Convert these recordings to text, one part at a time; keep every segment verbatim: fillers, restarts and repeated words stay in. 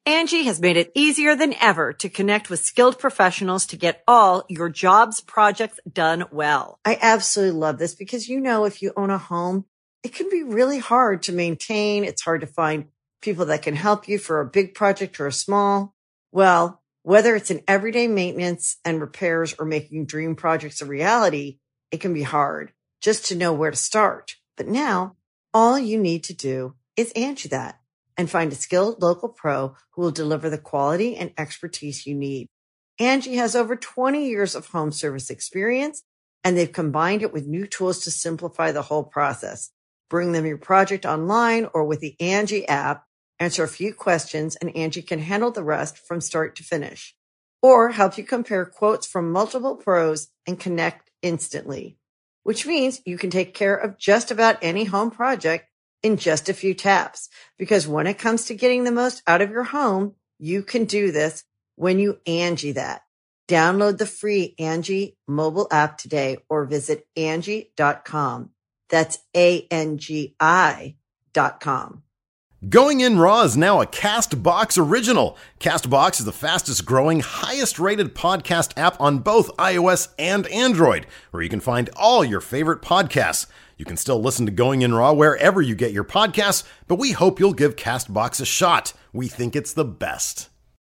Angie has made it easier than ever to connect with skilled professionals to get all your jobs projects done well. I absolutely love this because, you know, if you own a home, it can be really hard to maintain. It's hard to find people that can help you for a big project or a small. Well, whether it's in everyday maintenance and repairs or making dream projects a reality, it can be hard just to know where to start. But now all you need to do is Angie that and find a skilled local pro who will deliver the quality and expertise you need. Angie has over twenty years of home service experience, and they've combined it with new tools to simplify the whole process. Bring them your project online or with the Angie app, answer a few questions, and Angie can handle the rest from start to finish. Or help you compare quotes from multiple pros and connect instantly, which means you can take care of just about any home project in just a few taps. Because when it comes to getting the most out of your home, you can do this when you Angie that. Download the free Angie mobile app today or visit Angie dot com. That's A N G I dot com. Going In Raw is now a CastBox original. CastBox is the fastest growing, highest rated podcast app on both iOS and Android, where you can find all your favorite podcasts. You can still listen to Going In Raw wherever you get your podcasts, but we hope you'll give CastBox a shot. We think it's the best.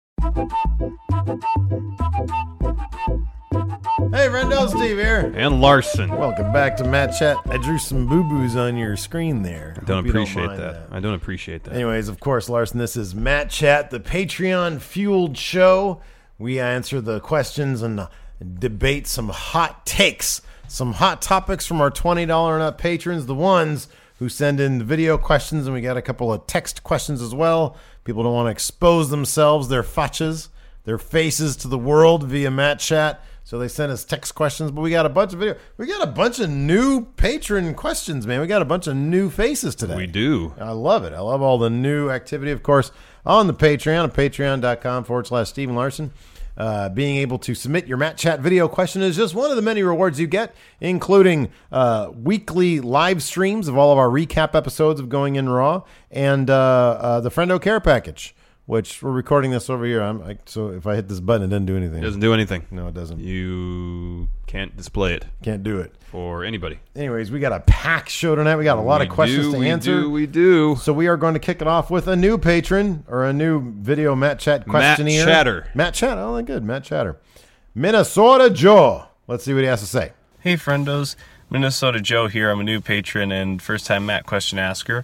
Hey, friendo, Steve here. And Larson. Welcome back to Matt Chat. I drew some boo-boos on your screen there. I don't Hope appreciate don't that. that. I don't appreciate that. Anyways, of course, Larson, this is Matt Chat, the Patreon-fueled show. We answer the questions and debate some hot takes, some hot topics from our twenty dollars and up patrons, the ones who send in the video questions, and we got a couple of text questions as well. People don't want to expose themselves, their fachas, their faces to the world via Matt Chat. So they sent us text questions, but we got a bunch of video. We got a bunch of new patron questions, man. We got a bunch of new faces today. We do. I love it. I love all the new activity, of course, on the Patreon at patreon.com forward slash Stephen Larson. Uh, being able to submit your Matt Chat video question is just one of the many rewards you get, including uh, weekly live streams of all of our recap episodes of Going In Raw and uh, uh, the Friendo Care Package, which we're recording this over here. I'm like, so if I hit this button, it doesn't do anything. It doesn't do anything. No, it doesn't. You can't display it. Can't do it. For anybody. Anyways, we got a packed show tonight. We got a lot we of questions do, to we answer. Do, we do. So we are going to kick it off with a new patron, or a new video Matt Chat questionnaire. Matt Chatter. Matt Chatter. Oh, good. Matt Chatter. Minnesota Joe. Let's see what he has to say. Hey, friendos. Minnesota Joe here. I'm a new patron and first-time Matt question asker.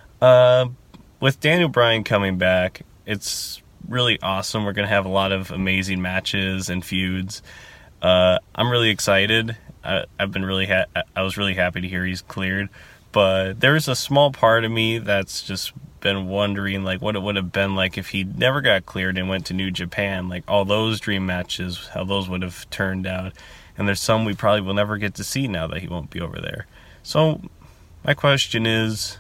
Uh, with Daniel Bryan coming back, it's really awesome. We're going to have a lot of amazing matches and feuds. Uh, I'm really excited. I, I've been really ha- I was really happy to hear he's cleared, but there's a small part of me that's just been wondering like what it would have been like if he never got cleared and went to New Japan, like all those dream matches, how those would have turned out. And there's some we probably will never get to see now that he won't be over there. So my question is,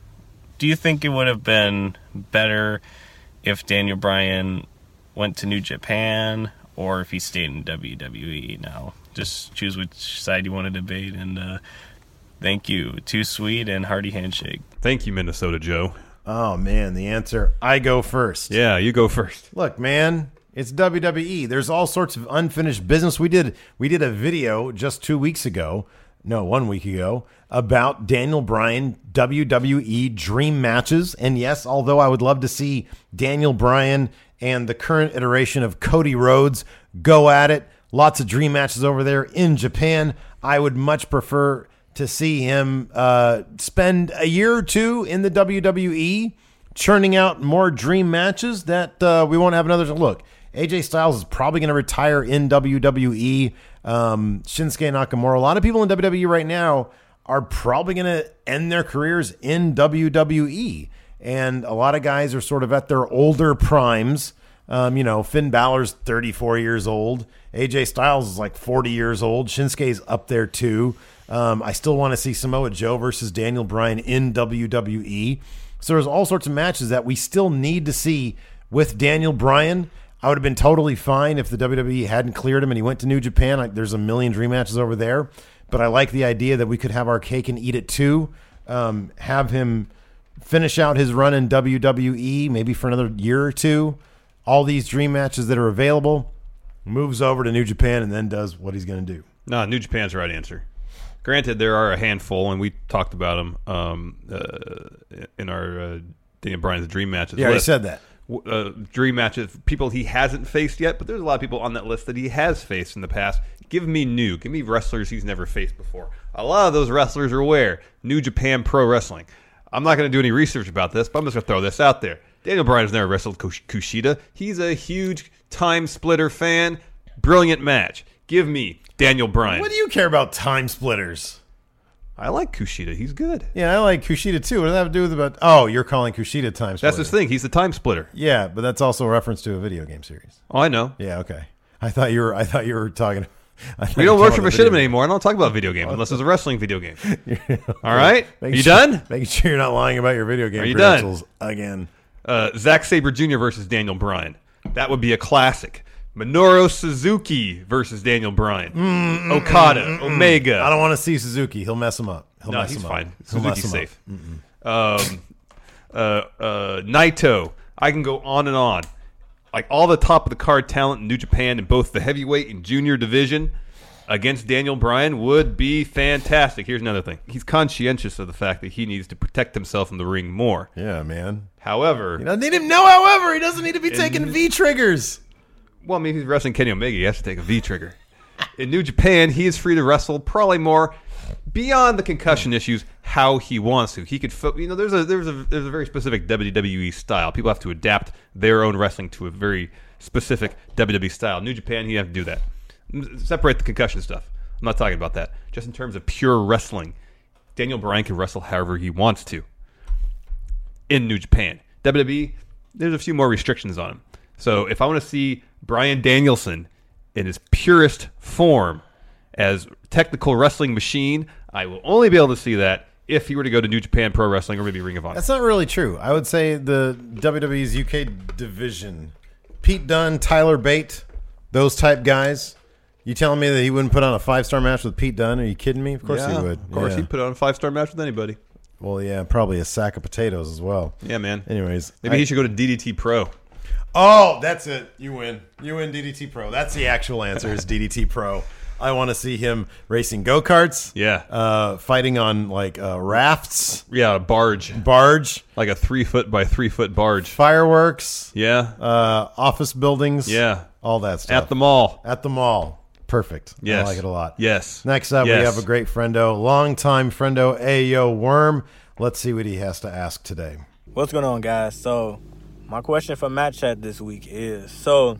do you think it would have been better if Daniel Bryan went to New Japan or if he stayed in W W E now? Just choose which side you want to debate. And uh, thank you. Too sweet and hearty handshake. Thank you, Minnesota Joe. Oh, man, the answer, I go first. Yeah, you go first. Look, man, it's W W E. There's all sorts of unfinished business. We did we did a video just two weeks ago, no, one week ago, about Daniel Bryan W W E dream matches. And yes, although I would love to see Daniel Bryan and the current iteration of Cody Rhodes go at it, lots of dream matches over there in Japan, I would much prefer to see him uh, spend a year or two in the W W E, churning out more dream matches that uh, we won't have another look. A J Styles is probably going to retire in W W E. Um, Shinsuke Nakamura, a lot of people in W W E right now are probably going to end their careers in W W E. And a lot of guys are sort of at their older primes. Um, you know, Finn Balor's thirty-four years old. A J Styles is like forty years old. Shinsuke's up there too. Um, I still want to see Samoa Joe versus Daniel Bryan in W W E. So there's all sorts of matches that we still need to see with Daniel Bryan. I would have been totally fine if the W W E hadn't cleared him and he went to New Japan. I, there's a million dream matches over there. But I like the idea that we could have our cake and eat it too. Um, have him finish out his run in W W E, maybe for another year or two. All these dream matches that are available, moves over to New Japan, and then does what he's going to do. No, New Japan's the right answer. Granted, there are a handful, and we talked about them um, uh, in our uh, Daniel Bryan's dream matches. Yeah, list. he said that. Uh, dream matches, people he hasn't faced yet, but there's a lot of people on that list that he has faced in the past. Give me new. Give me wrestlers he's never faced before. A lot of those wrestlers are where? New Japan Pro Wrestling. I'm not going to do any research about this, but I'm just going to throw this out there. Daniel Bryan has never wrestled Kushida. He's a huge time splitter fan. Brilliant match. Give me Daniel Bryan. What do you care about time splitters? I like Kushida. He's good. Yeah, I like Kushida too. What does that have to do with about? Oh, you're calling Kushida time splitter. That's his thing. He's the time splitter. Yeah, but that's also a reference to a video game series. Oh, I know. Yeah, okay. I thought you were. I thought you were talking. I thought We you don't were worship talking a about shit the anymore. I don't talk about video games unless it's a wrestling video game. video- All right? Are Making you sure- done? Making sure you're not lying about your video game Are you done? credentials again. Uh, Zack Sabre Junior versus Daniel Bryan. That would be a classic. Minoru Suzuki versus Daniel Bryan. Mm, Okada, Omega. I don't want to see Suzuki. He'll mess him up. He'll No, mess he's him fine. Up. He'll mess Suzuki's him safe. Um, uh, uh, Naito. I can go on and on. Like all the top of the card talent in New Japan in both the heavyweight and junior division against Daniel Bryan would be fantastic. Here's another thing. He's conscientious of the fact that he needs to protect himself in the ring more. Yeah, man. However, You don't need him. No, however, he doesn't need to be taking V triggers. well, I mean, if he's wrestling Kenny Omega, he has to take a V trigger. In New Japan, he is free to wrestle probably more beyond the concussion issues how he wants to. He could, fo- you know, there's a there's a there's a very specific W W E style. People have to adapt their own wrestling to a very specific W W E style. New Japan, he have to do that. Separate the concussion stuff. I'm not talking about that. Just in terms of pure wrestling, Daniel Bryan can wrestle however he wants to in New Japan. W W E, there's a few more restrictions on him. So if I want to see Bryan Danielson in his purest form as technical wrestling machine, I will only be able to see that if he were to go to New Japan Pro Wrestling or maybe Ring of Honor. That's not really true. I would say the W W E's U K division, Pete Dunne, Tyler Bate, those type guys. You telling me that he wouldn't put on a five-star match with Pete Dunne? Are you kidding me? Of course Yeah, he would. Of course, Yeah. he'd put on a five-star match with anybody. Well, yeah, probably a sack of potatoes as well. Yeah, man. Anyways. Maybe I- he should go to D D T Pro. Oh, that's it. You win. You win D D T Pro. That's the actual answer is D D T Pro. I want to see him racing go-karts. Yeah. Uh, fighting on, like, uh, rafts, Yeah, a barge. barge, Like a three-foot by three-foot barge. fireworks, Yeah. uh, office buildings. Yeah. All that stuff. At the mall. At the mall. Perfect. Yes. I like it a lot. Yes. Next up, Yes. we have a great friendo, longtime friendo, Ayo Worm. Let's see what he has to ask today. What's going on, guys? So, my question for Matt Chat this week is, so,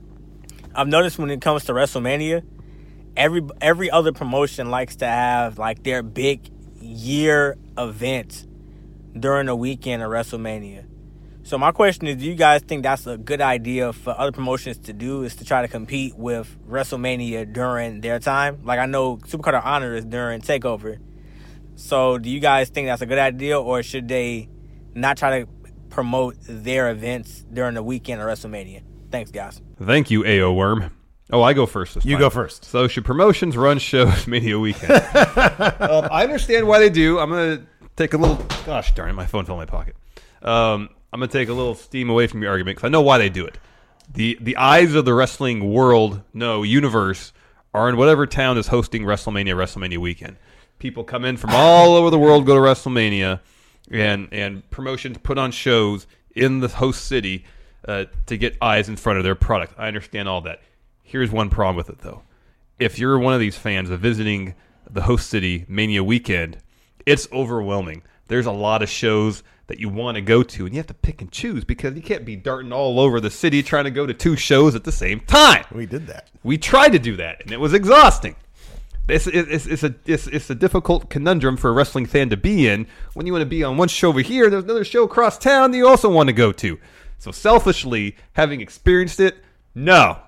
I've noticed when it comes to WrestleMania, every every other promotion likes to have, like, their big year event during the weekend of WrestleMania. So, my question is, do you guys think that's a good idea for other promotions to do, is to try to compete with WrestleMania during their time? Like, I know Supercard of Honor is during TakeOver. So, do you guys think that's a good idea, or should they not try to promote their events during the weekend of WrestleMania? Thanks, guys. Thank you, A O Worm. Oh, I go first this You time. go first. So should promotions run shows Mania weekend? um, I understand why they do. I'm going to take a little... Gosh darn it, my phone fell in my pocket. Um, I'm going to take a little steam away from your argument because I know why they do it. The the eyes of the wrestling world, no, universe, are in whatever town is hosting WrestleMania, WrestleMania weekend. People come in from all over the world, go to WrestleMania, and, and promotions put on shows in the host city uh, to get eyes in front of their product. I understand all that. Here's one problem with it, though. If you're one of these fans of visiting the host city Mania weekend, it's overwhelming. There's a lot of shows that you want to go to, and you have to pick and choose because you can't be darting all over the city trying to go to two shows at the same time. We did that. We tried to do that, and it was exhausting. It's, it's, it's, a, it's, it's a difficult conundrum for a wrestling fan to be in when you want to be on one show over here, and there's another show across town that you also want to go to. So selfishly, having experienced it, no.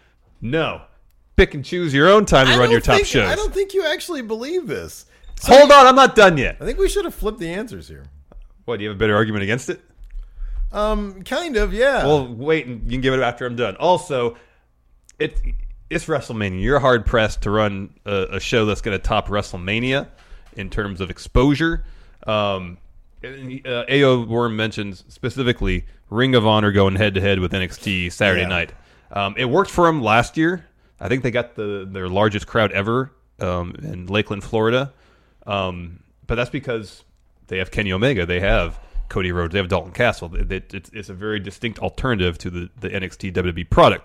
No. Pick and choose your own time to I run don't your top think- shows. I don't think you actually believe this. So Hold on, I'm not done yet. I think we should have flipped the answers here. What, do you have a better argument against it? Um, kind of, yeah. Well, wait, and you can give it after I'm done. Also, it it's WrestleMania. You're hard pressed to run a, a show that's going to top WrestleMania in terms of exposure. Um, uh, A O Worm mentions specifically Ring of Honor going head to head with N X T Saturday Yeah. night. Um, it worked for them last year. I think they got the their largest crowd ever um, in Lakeland, Florida. Um, but that's because they have Kenny Omega, they have Cody Rhodes, they have Dalton Castle. It, it, it's, it's a very distinct alternative to the, the N X T W W E product.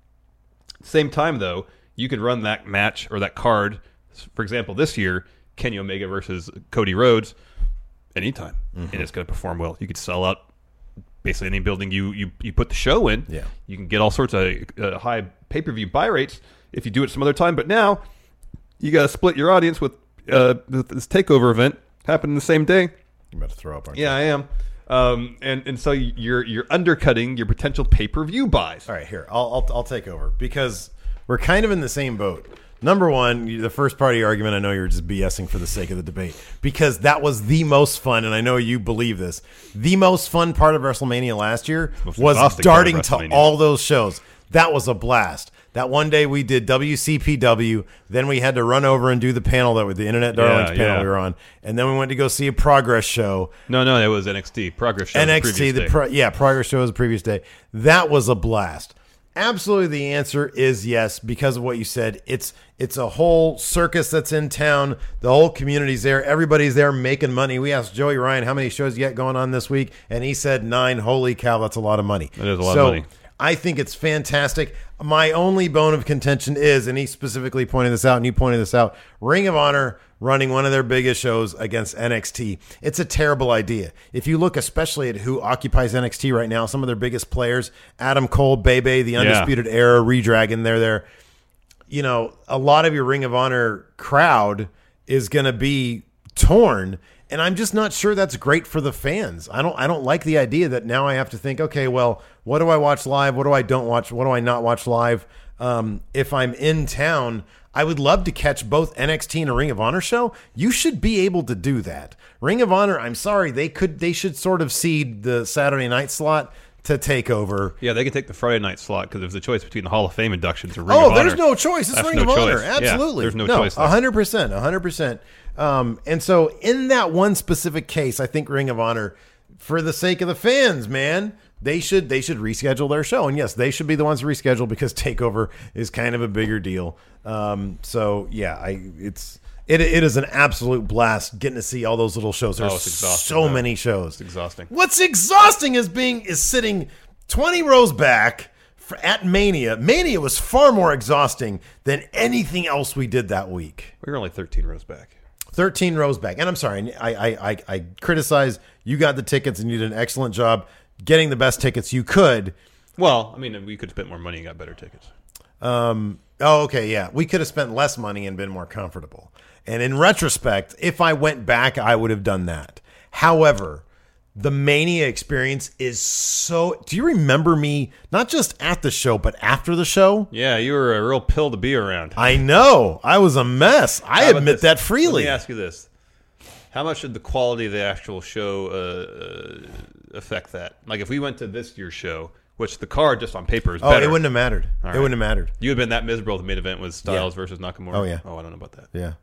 Same time, though, you could run that match or that card. For example, this year, Kenny Omega versus Cody Rhodes, anytime, mm-hmm. and it's going to perform well. You could sell out basically any building you, you, you put the show in. Yeah. You can get all sorts of uh, high pay-per-view buy rates if you do it some other time. But now you got to split your audience with, uh, with this takeover event happening the same day. You're about to throw up, aren't Yeah, you? I am. Um, and and so you're you're undercutting your potential pay-per-view buys. All right, here I'll, I'll I'll take over because we're kind of in the same boat. Number one, you- the first part of your argument, I know you're just BSing for the sake of the debate because that was the most fun, and I know you believe this. The most fun part of WrestleMania last year Most was exhausting part of darting to WrestleMania. all those shows. That was a blast. That one day we did W C P W, then we had to run over and do the panel that with the Internet Darlings Yeah, panel yeah. we were on, and then we went to go see a Progress show. No, no, it was N X T Progress show. N the X T, previous the day. pro, yeah, Progress show was the previous day. That was a blast. Absolutely, the answer is yes because of what you said. It's it's a whole circus that's in town. The whole community's there. Everybody's there making money. We asked Joey Ryan how many shows you got going on this week, and he said nine. Holy cow, that's a lot of money. That is a lot so, of money. I think it's fantastic. My only bone of contention is, and he specifically pointed this out, and you pointed this out, Ring of Honor running one of their biggest shows against N X T. It's a terrible idea. If you look especially at who occupies N X T right now, some of their biggest players, Adam Cole, Bebe, the Undisputed Era, Redragon, they're there. You know, a lot of your Ring of Honor crowd is going to be torn. And I'm just not sure that's great for the fans. I don't I don't like the idea that now I have to think, okay, well, what do I watch live? What do I don't watch? What do I not watch live? Um, if I'm in town, I would love to catch both N X T and a Ring of Honor show. You should be able to do that. Ring of Honor, I'm sorry, they could they should sort of cede the Saturday night slot to take over. Yeah, they can take the Friday night slot because there's a choice between the Hall of Fame inductions or Ring Oh, of Honor. there's no choice. It's That's Ring no of Honor. choice. Yeah, Absolutely. there's no choice there. one hundred percent. one hundred percent. Um, and so in that one specific case, I think Ring of Honor, for the sake of the fans, man, they should they should reschedule their show. And yes, they should be the ones to reschedule because TakeOver is kind of a bigger deal. Um, so yeah, I it's it it is an absolute blast getting to see all those little shows. There's Oh, it's exhausting, so though. many shows. It's exhausting. What's exhausting is being is sitting twenty rows back for, at Mania. Mania was far more exhausting than anything else we did that week. We were only thirteen rows back. thirteen rows back. And I'm sorry, I, I, I, I criticize you got the tickets and you did an excellent job getting the best tickets you could. Well, I mean, we could have spent more money and got better tickets. Um, oh, okay, yeah. We could have spent less money and been more comfortable. And in retrospect, if I went back, I would have done that. However, the Mania experience is so... Do you remember me, not just at the show, but after the show? Yeah, you were a real pill to be around. I know. I was a mess. I How about admit this? that freely. Let me ask you this. How much did the quality of the actual show uh, uh, affect that? Like, if we went to this year's show, which the card just on paper is Oh, better. it wouldn't have mattered. All It right. wouldn't have mattered. You would have been that miserable if the main event was Styles Yeah. versus Nakamura? Oh, yeah. Oh, I don't know about that. Yeah,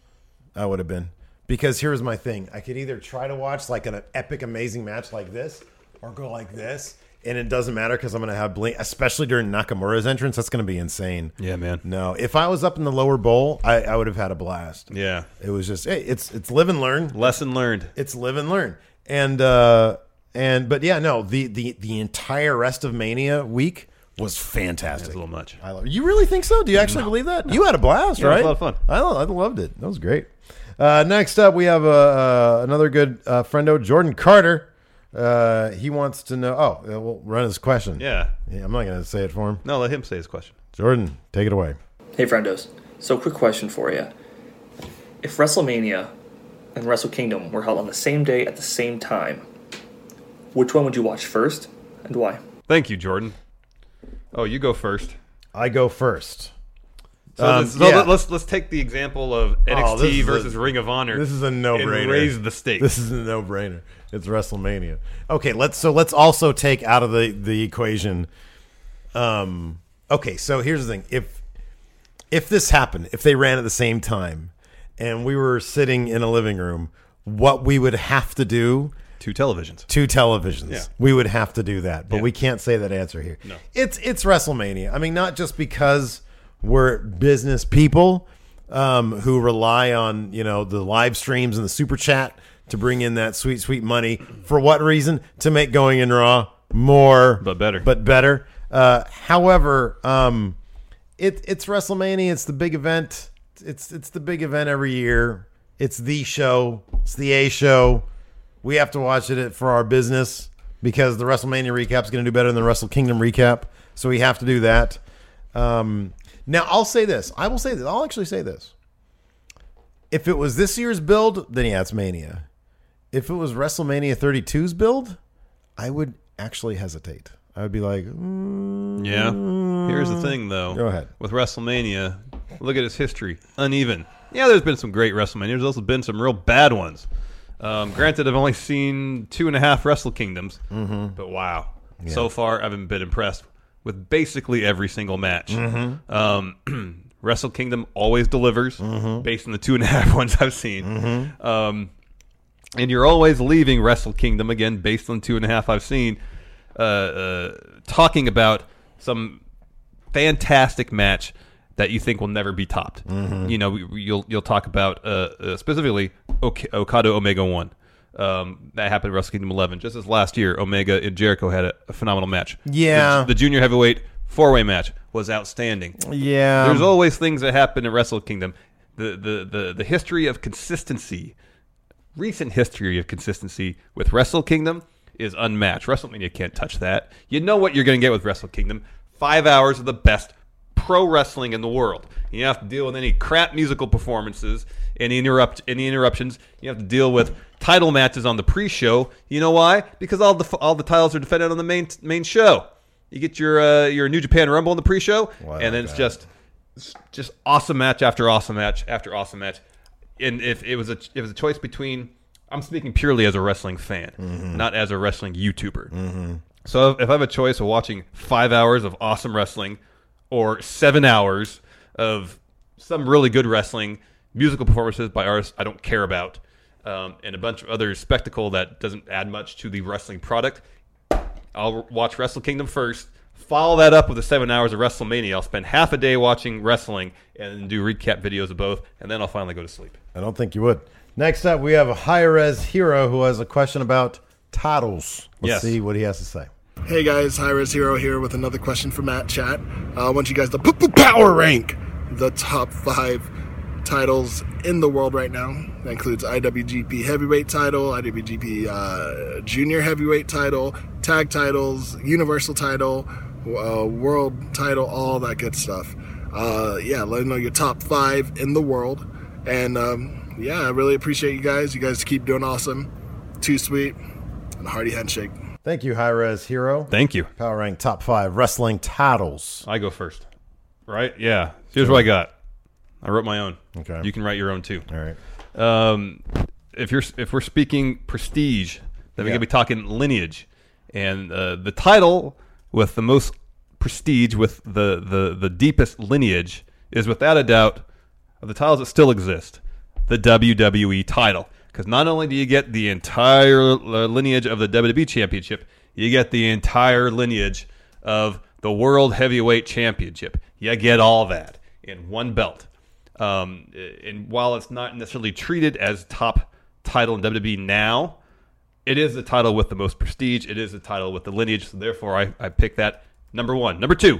I would have been. Because here's my thing. I could either try to watch like an epic, amazing match like this or go like this. And it doesn't matter because I'm going to have blink, especially during Nakamura's entrance. That's going to be insane. Yeah, man. No, if I was up in the lower bowl, I, I would have had a blast. Yeah. It was just, hey, it's it's live and learn. Lesson learned. It's live and learn. And, uh, and but yeah, no, the, the, the entire rest of Mania week was fantastic. It's a little much. I love, you really think so? Do you actually believe that? You had a blast, Yeah, it was right? a lot of fun. I, lo- I loved it. That was great. Uh, next up, we have uh, uh, another good uh, friendo, Jordan Carter. Uh, he wants to know. Oh, uh, we'll run his question. Yeah. Yeah, I'm not going to say it for him. No, let him say his question. Jordan, take it away. Hey, friendos. So, quick question for you. If WrestleMania and Wrestle Kingdom were held on the same day at the same time, which one would you watch first and why? Thank you, Jordan. Oh, you go first. I go first. So, Um, this- so yeah. let's let's take the example of N X T Oh, this is versus a- Ring of Honor. This is a no-brainer. And raise the stakes. This is a no-brainer. It's WrestleMania. Okay, let's so let's also take out of the the equation. Um. Okay, so here's the thing: if if this happened, if they ran at the same time, and we were sitting in a living room, what we would have to do Two televisions. Two televisions. Yeah. We would have to do that, but Yeah. we can't say that answer here. No. It's it's WrestleMania. I mean, not just because we're business people um, who rely on, you know, the live streams and the super chat to bring in that sweet, sweet money. For what reason? To make Going in Raw more, But better. But better. Uh, however, um, it it's WrestleMania. It's the big event. It's it's the big event every year. It's the show. It's the A show. We have to watch it for our business because the WrestleMania recap is going to do better than the Wrestle Kingdom recap. So we have to do that. Um, now, I'll say this. I will say this. I'll actually say this. If it was this year's build, then yeah, it's Mania. If it was WrestleMania thirty-two's build, I would actually hesitate. I would be like, mm, Yeah. Here's the thing, though. Go ahead. With WrestleMania, look at its history. Uneven. Yeah, there's been some great WrestleManias. There's also been some real bad ones. Um, granted, I've only seen two and a half Wrestle Kingdoms, mm-hmm. but wow. Yeah. So far, I've been impressed with basically every single match. Mm-hmm. Um, Wrestle Kingdom always delivers mm-hmm. based on the two and a half ones I've seen. Mm-hmm. Um, and you're always leaving Wrestle Kingdom, again, based on two and a half I've seen, uh, uh, talking about some fantastic match that you think will never be topped. Mm-hmm. You know, you'll you'll talk about uh, uh, specifically ok- Okada Omega one. Um, that happened at Wrestle Kingdom eleven. Just as last year, Omega and Jericho had a, a phenomenal match. Yeah. The, the junior heavyweight four-way match was outstanding. Yeah. There's always things that happen in Wrestle Kingdom. The, the, the, the history of consistency, recent history of consistency with Wrestle Kingdom is unmatched. WrestleMania can't touch that. You know what you're going to get with Wrestle Kingdom. Five hours of the best pro wrestling in the world. You have to deal with any crap musical performances, any interrupt, any interruptions. You have to deal with title matches on the pre-show. You know why? Because all the all the titles are defended on the main main show. You get your uh, your New Japan Rumble in the pre-show, wow, and then God. it's just it's just awesome match after awesome match after awesome match. And if it was a it was a choice between, I'm speaking purely as a wrestling fan, mm-hmm. not as a wrestling YouTuber. Mm-hmm. So if I have a choice of watching five hours of awesome wrestling or seven hours of some really good wrestling, musical performances by artists I don't care about, um, and a bunch of other spectacle that doesn't add much to the wrestling product, I'll watch Wrestle Kingdom first, follow that up with the seven hours of WrestleMania. I'll spend half a day watching wrestling and do recap videos of both, and then I'll finally go to sleep. I don't think you would. Next up, we have a high-res hero who has a question about titles. Let's Yes. see what he has to say. Hey guys, Hi-Res Hero here with another question for Matt Chat. Uh, I want you guys to p- p- power rank the top five titles in the world right now. That includes I W G P Heavyweight title, I W G P uh, Junior Heavyweight title, Tag titles, Universal title, uh, World title, all that good stuff. Uh, yeah, let me know your top five in the world. And um, yeah, I really appreciate you guys. You guys keep doing awesome. Too sweet. And a hearty handshake. Thank you, high-res hero. Thank you. Power rank top five wrestling titles. I go first. Right? Yeah. Here's what I got. I wrote my own. Okay. You can write your own too. All right. Um, if you're if we're speaking prestige, then we're Yeah. gonna be talking lineage, and uh, the title with the most prestige, with the, the the deepest lineage, is without a doubt of the titles that still exist, the W W E title. Because not only do you get the entire uh, lineage of the W W E Championship, you get the entire lineage of the World Heavyweight Championship. You get all that in one belt. Um, and while it's not necessarily treated as top title in W W E now, it is the title with the most prestige. It is the title with the lineage. So therefore, I, I pick that number one. Number two,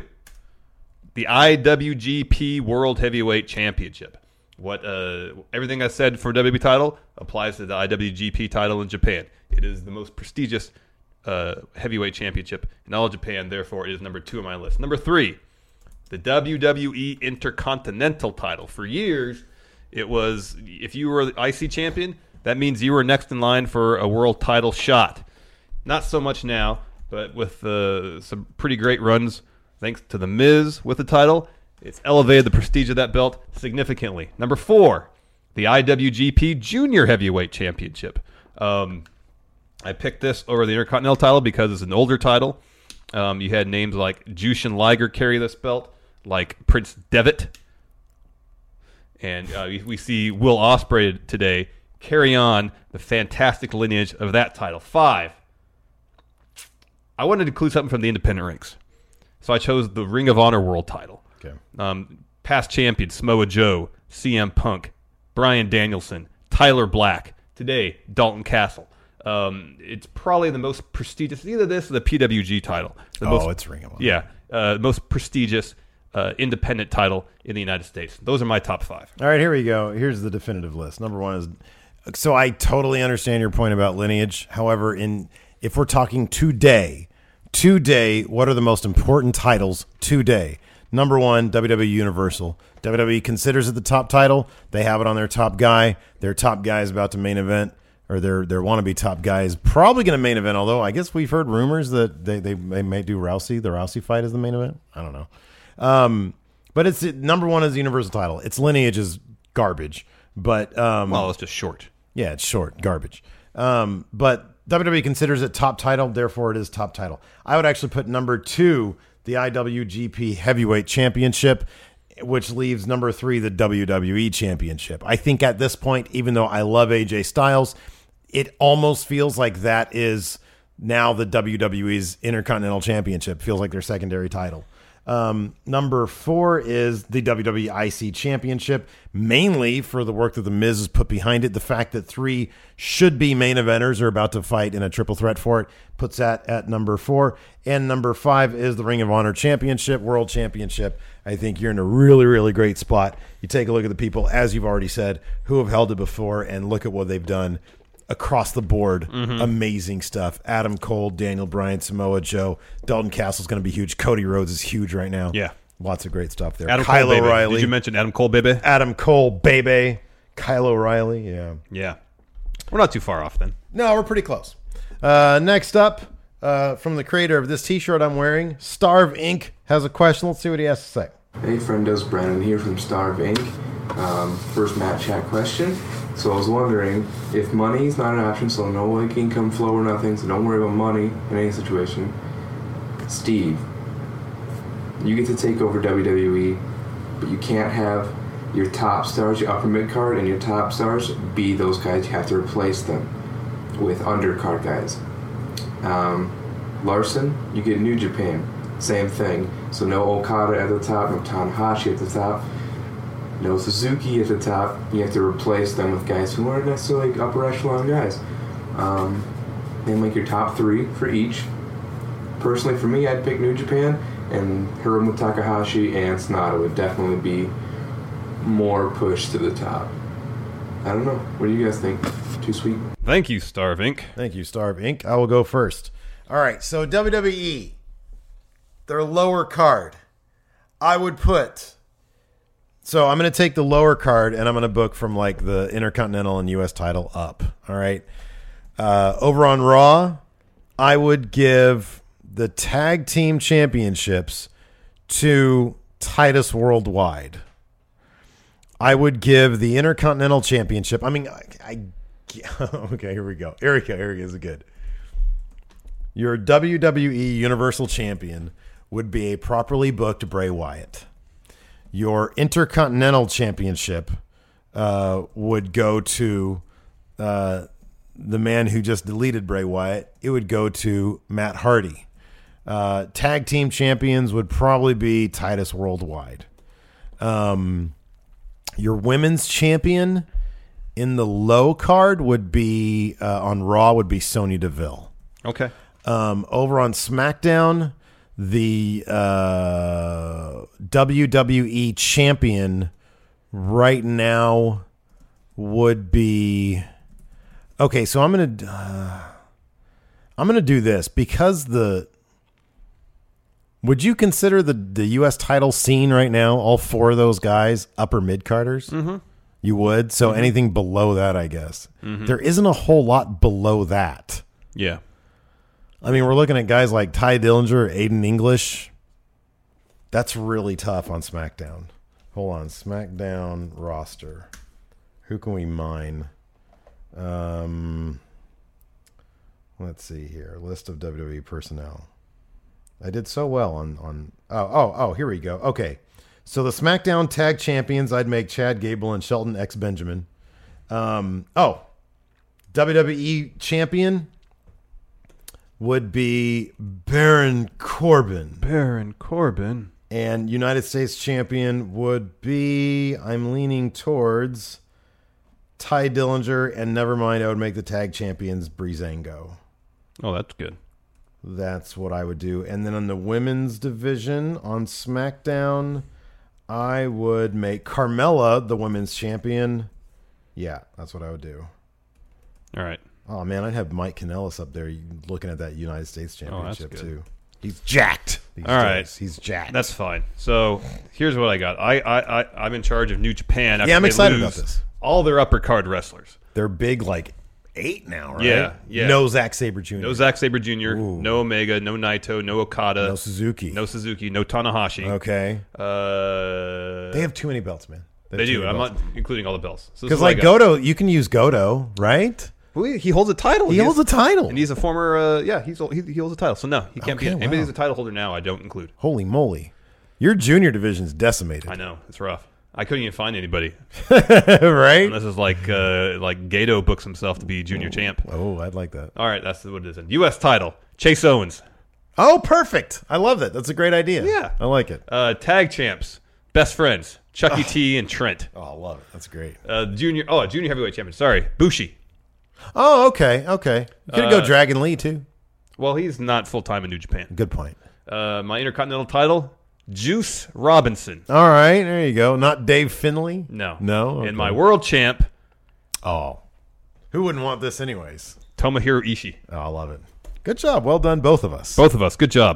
the I W G P World Heavyweight Championship. What uh, everything I said for W W E title applies to the I W G P title in Japan. It is the most prestigious uh, heavyweight championship in all of Japan. Therefore, it is number two on my list. Number three, the W W E Intercontinental title. For years, it was, if you were the I C champion, that means you were next in line for a world title shot. Not so much now, but with uh, some pretty great runs, thanks to The Miz with the title, it's elevated the prestige of that belt significantly. Number four, the I W G P Junior Heavyweight Championship. Um, I picked this over the Intercontinental title because it's an older title. Um, you had names like Jushin Liger carry this belt, like Prince Devitt. And uh, we, we see Will Ospreay today carry on the fantastic lineage of that title. Five, I wanted to include something from the independent ranks. So I chose the Ring of Honor World title. Okay. Um, past champion Samoa Joe, C M Punk, Bryan Danielson, Tyler Black. Today, Dalton Castle. Um, it's probably the most prestigious, either this or the P W G title. The oh, most, it's Ring of Honor. Yeah, uh, most prestigious uh, independent title in the United States. Those are my top five. All right, here we go. Here's the definitive list. Number one is, so I totally understand your point about lineage. However, in if we're talking today, today, what are the most important titles today? Number one, W W E Universal. W W E considers it the top title. They have it on their top guy. Their top guy is about to main event, or their their wannabe top guy is probably going to main event, although I guess we've heard rumors that they, they, they may do Rousey, the Rousey fight as the main event. I don't know. Um, but it's number one is the Universal title. Its lineage is garbage. But um, Well, it's just short. Yeah, it's short, garbage. Um, but W W E considers it top title, therefore it is top title. I would actually put number two, the I W G P Heavyweight Championship, which leaves number three, the W W E Championship. I think at this point, even though I love A J Styles, it almost feels like that is now the W W E's Intercontinental Championship. Feels like their secondary title. Um, number four is the W W E I C Championship, mainly for the work that The Miz has put behind it. The fact that three should be main eventers are about to fight in a triple threat for it puts that at number four. And number five is the Ring of Honor Championship, World Championship. I think you're in a really, really great spot. You take a look at the people, as you've already said, who have held it before and look at what they've done. Across the board, mm-hmm. Amazing stuff. Adam Cole, Daniel Bryan, Samoa Joe, Dalton Castle's going to be huge. Cody Rhodes is huge right now. Yeah, lots of great stuff there. Adam Kyle Cole, baby. O'Reilly. Did you mention Adam Cole, baby? Adam Cole, baby. Kyle O'Reilly. Yeah, yeah. We're not too far off then. No, we're pretty close. Uh, next up, uh, from the creator of this T-shirt I'm wearing, Starve Incorporated has a question. Let's see what he has to say. Hey, friendos, Brandon here from Starve Incorporated. Um, first Matt Chat question. So I was wondering, if money is not an option, so no like income flow or nothing, so don't worry about money in any situation. Steve, you get to take over W W E, but you can't have your top stars, your upper mid card, and your top stars be those guys. You have to replace them with undercard guys. Um, Larson, you get New Japan, same thing. So no Okada at the top, no Tanahashi at the top. No Suzuki at the top. You have to replace them with guys who aren't necessarily upper echelon guys. Um, and like your top three for each. Personally, for me, I'd pick New Japan, and Hiromu Takahashi and Sonata would definitely be more pushed to the top. I don't know. What do you guys think? Too sweet? Thank you, Starve Incorporated. Thank you, Starve Incorporated. I will go first. All right, so W W E, their lower card. I would put... So I'm going to take the lower card and I'm going to book from like the Intercontinental and U S title up. All right. Uh, over on Raw, I would give the tag team championships to Titus Worldwide. I would give the Intercontinental Championship. I mean, I, I okay, here we go. Here we go. Here we go. This is good. Your W W E Universal Champion would be a properly booked Bray Wyatt. Your Intercontinental Championship uh, would go to uh, the man who just deleted Bray Wyatt. It would go to Matt Hardy. Uh, tag team champions would probably be Titus Worldwide. Um, your women's champion in the low card would be uh, on Raw would be Sonya Deville. Okay. Um, over on SmackDown, the uh, W W E champion right now would be okay. So I'm gonna uh, I'm gonna do this because the would you consider the the U S title scene right now all four of those guys upper mid carders? Mm-hmm. You would. So mm-hmm. anything below that, I guess mm-hmm. there isn't a whole lot below that. Yeah. I mean, we're looking at guys like Ty Dillinger, Aiden English. That's really tough on SmackDown. Hold on. SmackDown roster. Who can we mine? Um, let's see here. List of W W E personnel. I did so well on... on oh, oh, oh, here we go. Okay. So the SmackDown Tag Champions, I'd make Chad Gable and Shelton X. Benjamin. Um, oh, W W E champion would be Baron Corbin. Baron Corbin. And United States champion would be, I'm leaning towards Ty Dillinger, and never mind, I would make the tag champions Breezango. Oh, that's good. That's what I would do. And then on the women's division on SmackDown, I would make Carmella the women's champion. Yeah, that's what I would do. All right. Oh, man, I'd have Mike Kanellis up there looking at that United States championship, oh, too. He's jacked. These All right. days. He's jacked. That's fine. So here's what I got. I, I, I, I'm in charge of New Japan. After Yeah, I'm they excited lose about this. All their upper card wrestlers. They're big, like, eight now, right? Yeah, yeah. No Zack Sabre Junior No Zack Sabre Junior Ooh. No Omega. No Naito. No Okada. No Suzuki. No Suzuki. No Tanahashi. Okay. Uh, They have too many belts, man. They, have too do. many I'm belts. not including all the belts. So this Because, is what like, I got. Goto, you can use Goto, right? Well, he- he holds a title. He He holds is- a title. And he's a former, uh, yeah, he's he, he holds a title. So, no, he can't Okay, be. Anybody wow. who's a title holder now, I don't include. Holy moly. Your junior division's decimated. I know. It's rough. I couldn't even find anybody. Right? Unless it's like uh, like Gato books himself to be junior champ. Oh, I'd like that. All right, that's what it is. U S title, Chase Owens. Oh, perfect. I love that. That's a great idea. Yeah. I like it. Uh, tag champs, best friends, Chucky T and Trent. Oh, I love it. That's great. Uh, junior, oh, junior heavyweight champion. Sorry, Bushi. Oh, okay. Okay. You could Uh, go Dragon Lee, too. Well, he's not full time in New Japan. Good point. Uh, my Intercontinental title, Juice Robinson. All right. There you go. Not Dave Finley? No, No? Okay. And my world champ, Oh. Who wouldn't want this anyways? Tomohiro Ishii. Oh, I love it. Good job. Well done, both of us. Both of us. Good job.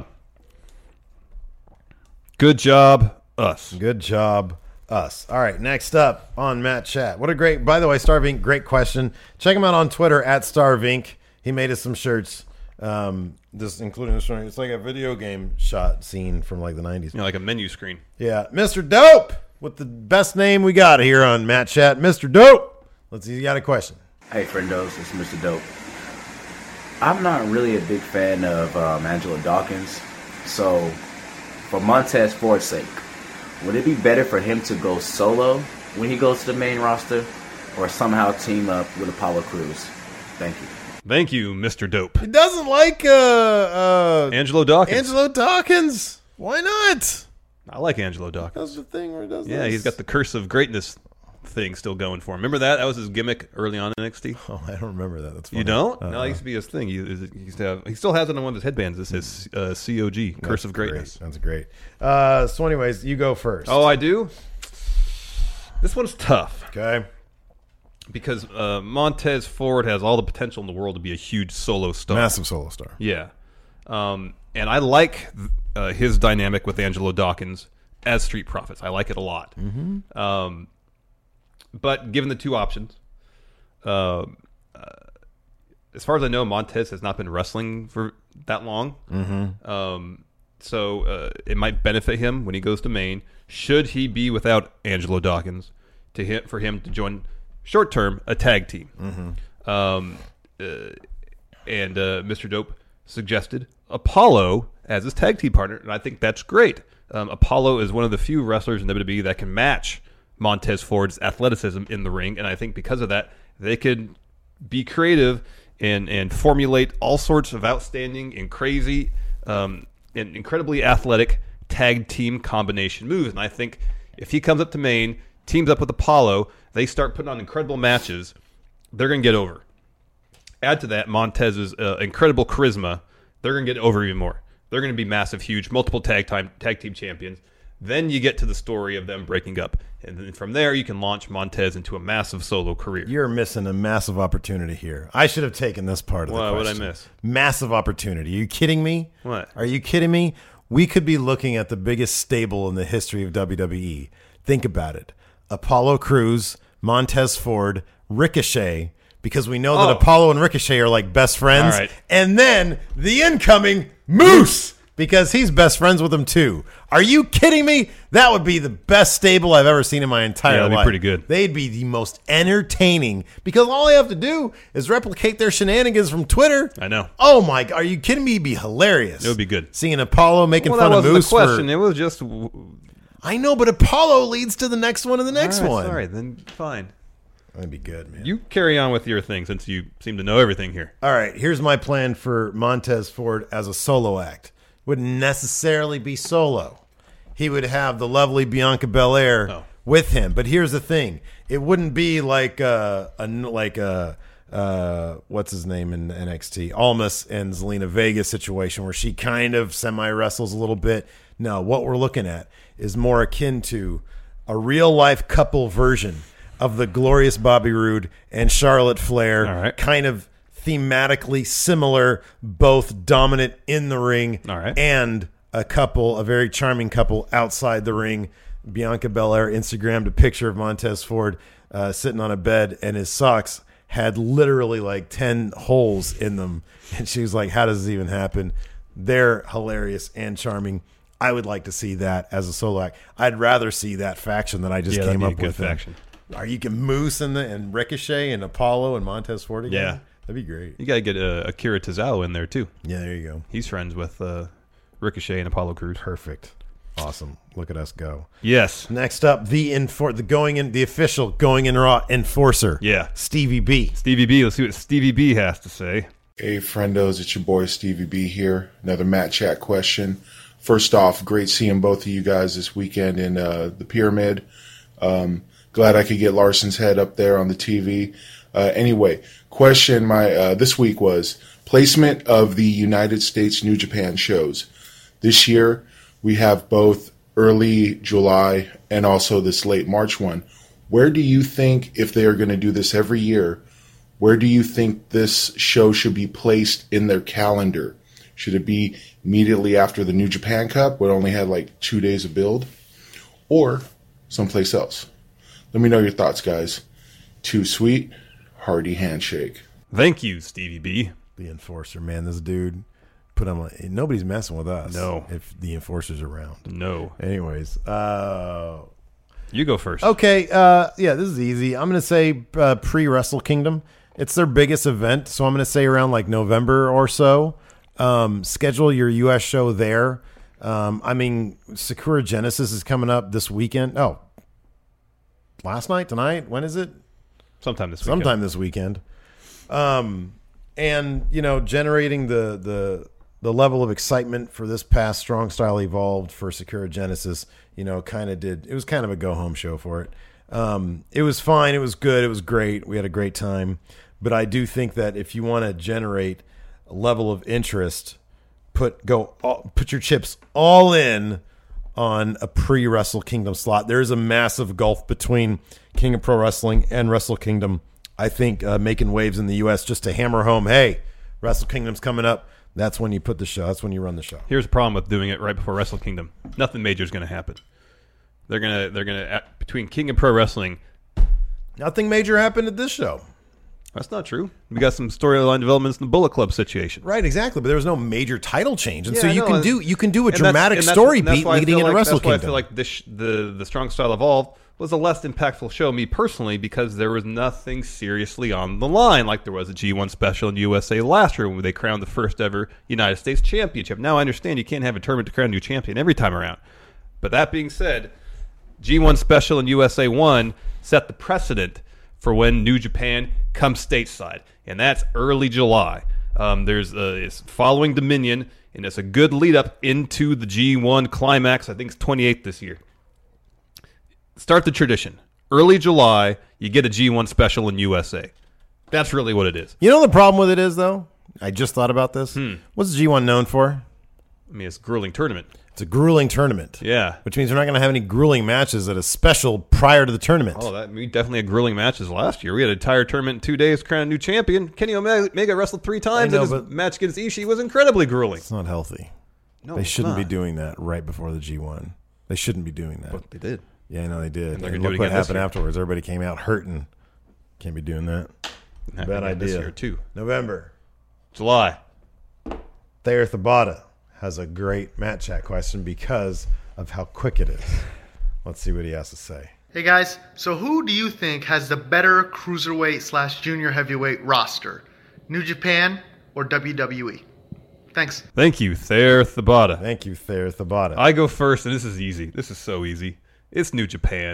Good job, us. Good job, us. All right, next up on Matt Chat. What a great, by the way, Starve Incorporated, great question. Check him out on Twitter, at Starve Incorporated. He made us some shirts, um, this including this one. It's like a video game shot scene from like the nineties. You know, like a menu screen. Yeah, Mister Dope with the best name we got here on Matt Chat. Mister Dope. Let's see, you got a question. Hey, friendos, it's Mister Dope. I'm not really a big fan of um, Angelo Dawkins, so for Montez Ford's sake, would it be better for him to go solo when he goes to the main roster, or somehow team up with Apollo Crews? Thank you. Thank you, Mister Dope. He doesn't like uh, uh, Angelo Dawkins. Angelo Dawkins. Why not? I like Angelo Dawkins. That's the thing where he does Yeah, this. he's got the curse of greatness thing still going for him. Remember that? That was his gimmick early on in N X T. Oh, I don't remember that. That's funny. You don't? Uh, No, that used to be his thing. He, he used to have, he still has it on one of his headbands. It says uh, C O G, Curse of Greatness. Great. That's great. Uh, so, anyways, you go first. Oh, I do? This one's tough. Okay. Because uh, Montez Ford has all the potential in the world to be a huge solo star. Massive solo star. Yeah. Um, and I like uh, his dynamic with Angelo Dawkins as Street Profits. I like it a lot. Mm-hmm. Um, but given the two options, uh, uh, as far as I know, Montez has not been wrestling for that long. Mm-hmm. Um, so uh, it might benefit him when he goes to Maine. Should he be without Angelo Dawkins, to hit for him to join short term a tag team? Mm-hmm. Um, uh, and uh, Mister Dope suggested Apollo as his tag team partner, and I think that's great. Um, Apollo is one of the few wrestlers in W W E that can match Montez Ford's athleticism in the ring, and I think because of that, they could be creative and and formulate all sorts of outstanding and crazy um, and incredibly athletic tag team combination moves. And I think if he comes up to Maine, teams up with Apollo, they start putting on incredible matches, they're going to get over. Add to that Montez's uh, incredible charisma, they're going to get over even more. They're going to be massive, huge, multiple tag time tag team champions. Then you get to the story of them breaking up. And then from there, you can launch Montez into a massive solo career. You're missing a massive opportunity here. I should have taken this part of the What- what'd I question. miss? Massive opportunity. Are you kidding me? What? Are you kidding me? We could be looking at the biggest stable in the history of W W E. Think about it. Apollo Crews, Montez Ford, Ricochet, because we know that Oh. Apollo and Ricochet are like best friends. All right. And then the incoming Moose, because he's best friends with them too. Are you kidding me? That would be the best stable I've ever seen in my entire Yeah, that'd be life. pretty good. They'd be the most entertaining because all they have to do is replicate their shenanigans from Twitter. I know. Oh my God, are you kidding me? It'd be hilarious. It would be good. Seeing Apollo making Well, fun that of wasn't Moose the question. for. It was just... I know, but Apollo leads to the next one and the next All right, one. Sorry, then fine. That'd be good, man. You carry on with your thing since you seem to know everything here. All right, here's my plan for Montez Ford as a solo act. Wouldn't necessarily be solo. He would have the lovely Bianca Belair Oh. with him. But here's the thing: it wouldn't be like a, a like a uh, what's his name in N X T, Almas and Zelina Vega situation where she kind of semi wrestles a little bit. No, what we're looking at is more akin to a real life couple version of the glorious Bobby Roode and Charlotte Flair, All right. kind of thematically similar, both dominant in the ring, All right. and a couple, a very charming couple outside the ring. Bianca Belair Instagrammed a picture of Montez Ford uh, sitting on a bed, and his socks had literally like ten holes in them. And she was like, how does this even happen? They're hilarious and charming. I would like to see that as a solo act. I'd rather see that faction that I just Yeah, that'd came be a up good with. faction. Are you can Moose and the and Ricochet and Apollo and Montez Ford again? Yeah. That'd be great. You got to get uh, Akira Tozawa in there, too. Yeah, there you go. He's friends with uh, Ricochet and Apollo Crews. Perfect. Awesome. Look at us go. Yes. Next up, the enfor- the going in the official going in Raw enforcer. Yeah. Stevie B. Stevie B. Let's see what Stevie B has to say. Hey, friendos, it's your boy Stevie B here. Another Matt Chat question. First off, great seeing both of you guys this weekend in uh, the Pyramid. Um, glad I could get Larson's head up there on the T V. Uh, anyway, question my uh, this week was placement of the United States New Japan shows. This year, we have both early July and also this late March one. Where do you think, if they are going to do this every year, where do you think this show should be placed in their calendar? Should it be immediately after the New Japan Cup, where it only had like two days of build? Or someplace else? Let me know your thoughts, guys. Too sweet, hearty handshake. Thank you, Stevie B. The enforcer, man. This dude put him on. Nobody's messing with us. No. If the enforcer's around. No. Anyways. Uh, You go first. okay. Uh, yeah, this is easy. I'm going to say uh, pre-Wrestle Kingdom. It's their biggest event. So I'm going to say around like November or so. Um, schedule your U S show there. Um, I mean, Sakura Genesis is coming up this weekend. Oh, last night, tonight? When is it? Sometime this weekend. Sometime this weekend. Um, and, you know, generating the, the, the level of excitement for this past Strong Style Evolved for Sakura Genesis, you know, kind of did. It was kind of a go-home show for it. Um, it was fine. It was good. It was great. We had a great time. But I do think that if you want to generate a level of interest, put go all, put your chips all in on a pre-Wrestle Kingdom slot. There is a massive gulf between King of Pro Wrestling and Wrestle Kingdom. I think uh, making waves in the U S just to hammer home, hey, Wrestle Kingdom's coming up. That's when you put the show. That's when you run the show. Here's the problem with doing it right before Wrestle Kingdom. Nothing major is going to happen. They're gonna they're gonna at, between King and Pro Wrestling. Nothing major happened at this show. That's not true. We got some storyline developments in the Bullet Club situation. Right, exactly. But there was no major title change, and Yeah, so I you know, can and- do you can do a and that's- dramatic and that's- story and that's beat why I leading feel into like, Wrestle That's why I Kingdom. feel like this the the Strong Style Evolved was a less impactful show, me personally, because there was nothing seriously on the line like there was a G one special in U S A last year when they crowned the first ever United States Championship. Now I understand you can't have a tournament to crown a new champion every time around, but that being said, G one special in U S A one set the precedent for when New Japan comes stateside, and that's early July. Um, there's uh, it's following Dominion, and it's a good lead up into the G one climax. I think it's twenty-eighth this year. Start the tradition. Early July, you get a G one special in U S A. That's really what it is. You know the problem with it is, though? I just thought about this. Hmm. What's G one known for? I mean, it's a grueling tournament. It's a grueling tournament. Yeah. Which means we're not going to have any grueling matches at a special prior to the tournament. Oh, that we definitely had grueling matches last year. We had an entire tournament in two days to crown a new champion. Kenny Omega wrestled three times, I know, and his but- match against Ishii was incredibly grueling. It's not healthy. No, they it's shouldn't be not. doing that right before the G one. They shouldn't be doing that. But they did. Yeah, I know they did. And they're And gonna look do it what again this happened year. afterwards. Everybody came out hurting. Can't be doing that. Happened Bad again this idea. year, too. November. July. Thayer Thabata has a great Matt Chat question because of how quick it is. Let's see what he has to say. Hey guys, so who do you think has the better cruiserweight slash junior heavyweight roster? New Japan or W W E? Thanks. Thank you, Thayer Thabata. Thank you, Thayer Thabata. I go first, and this is easy. This is so easy. It's New Japan.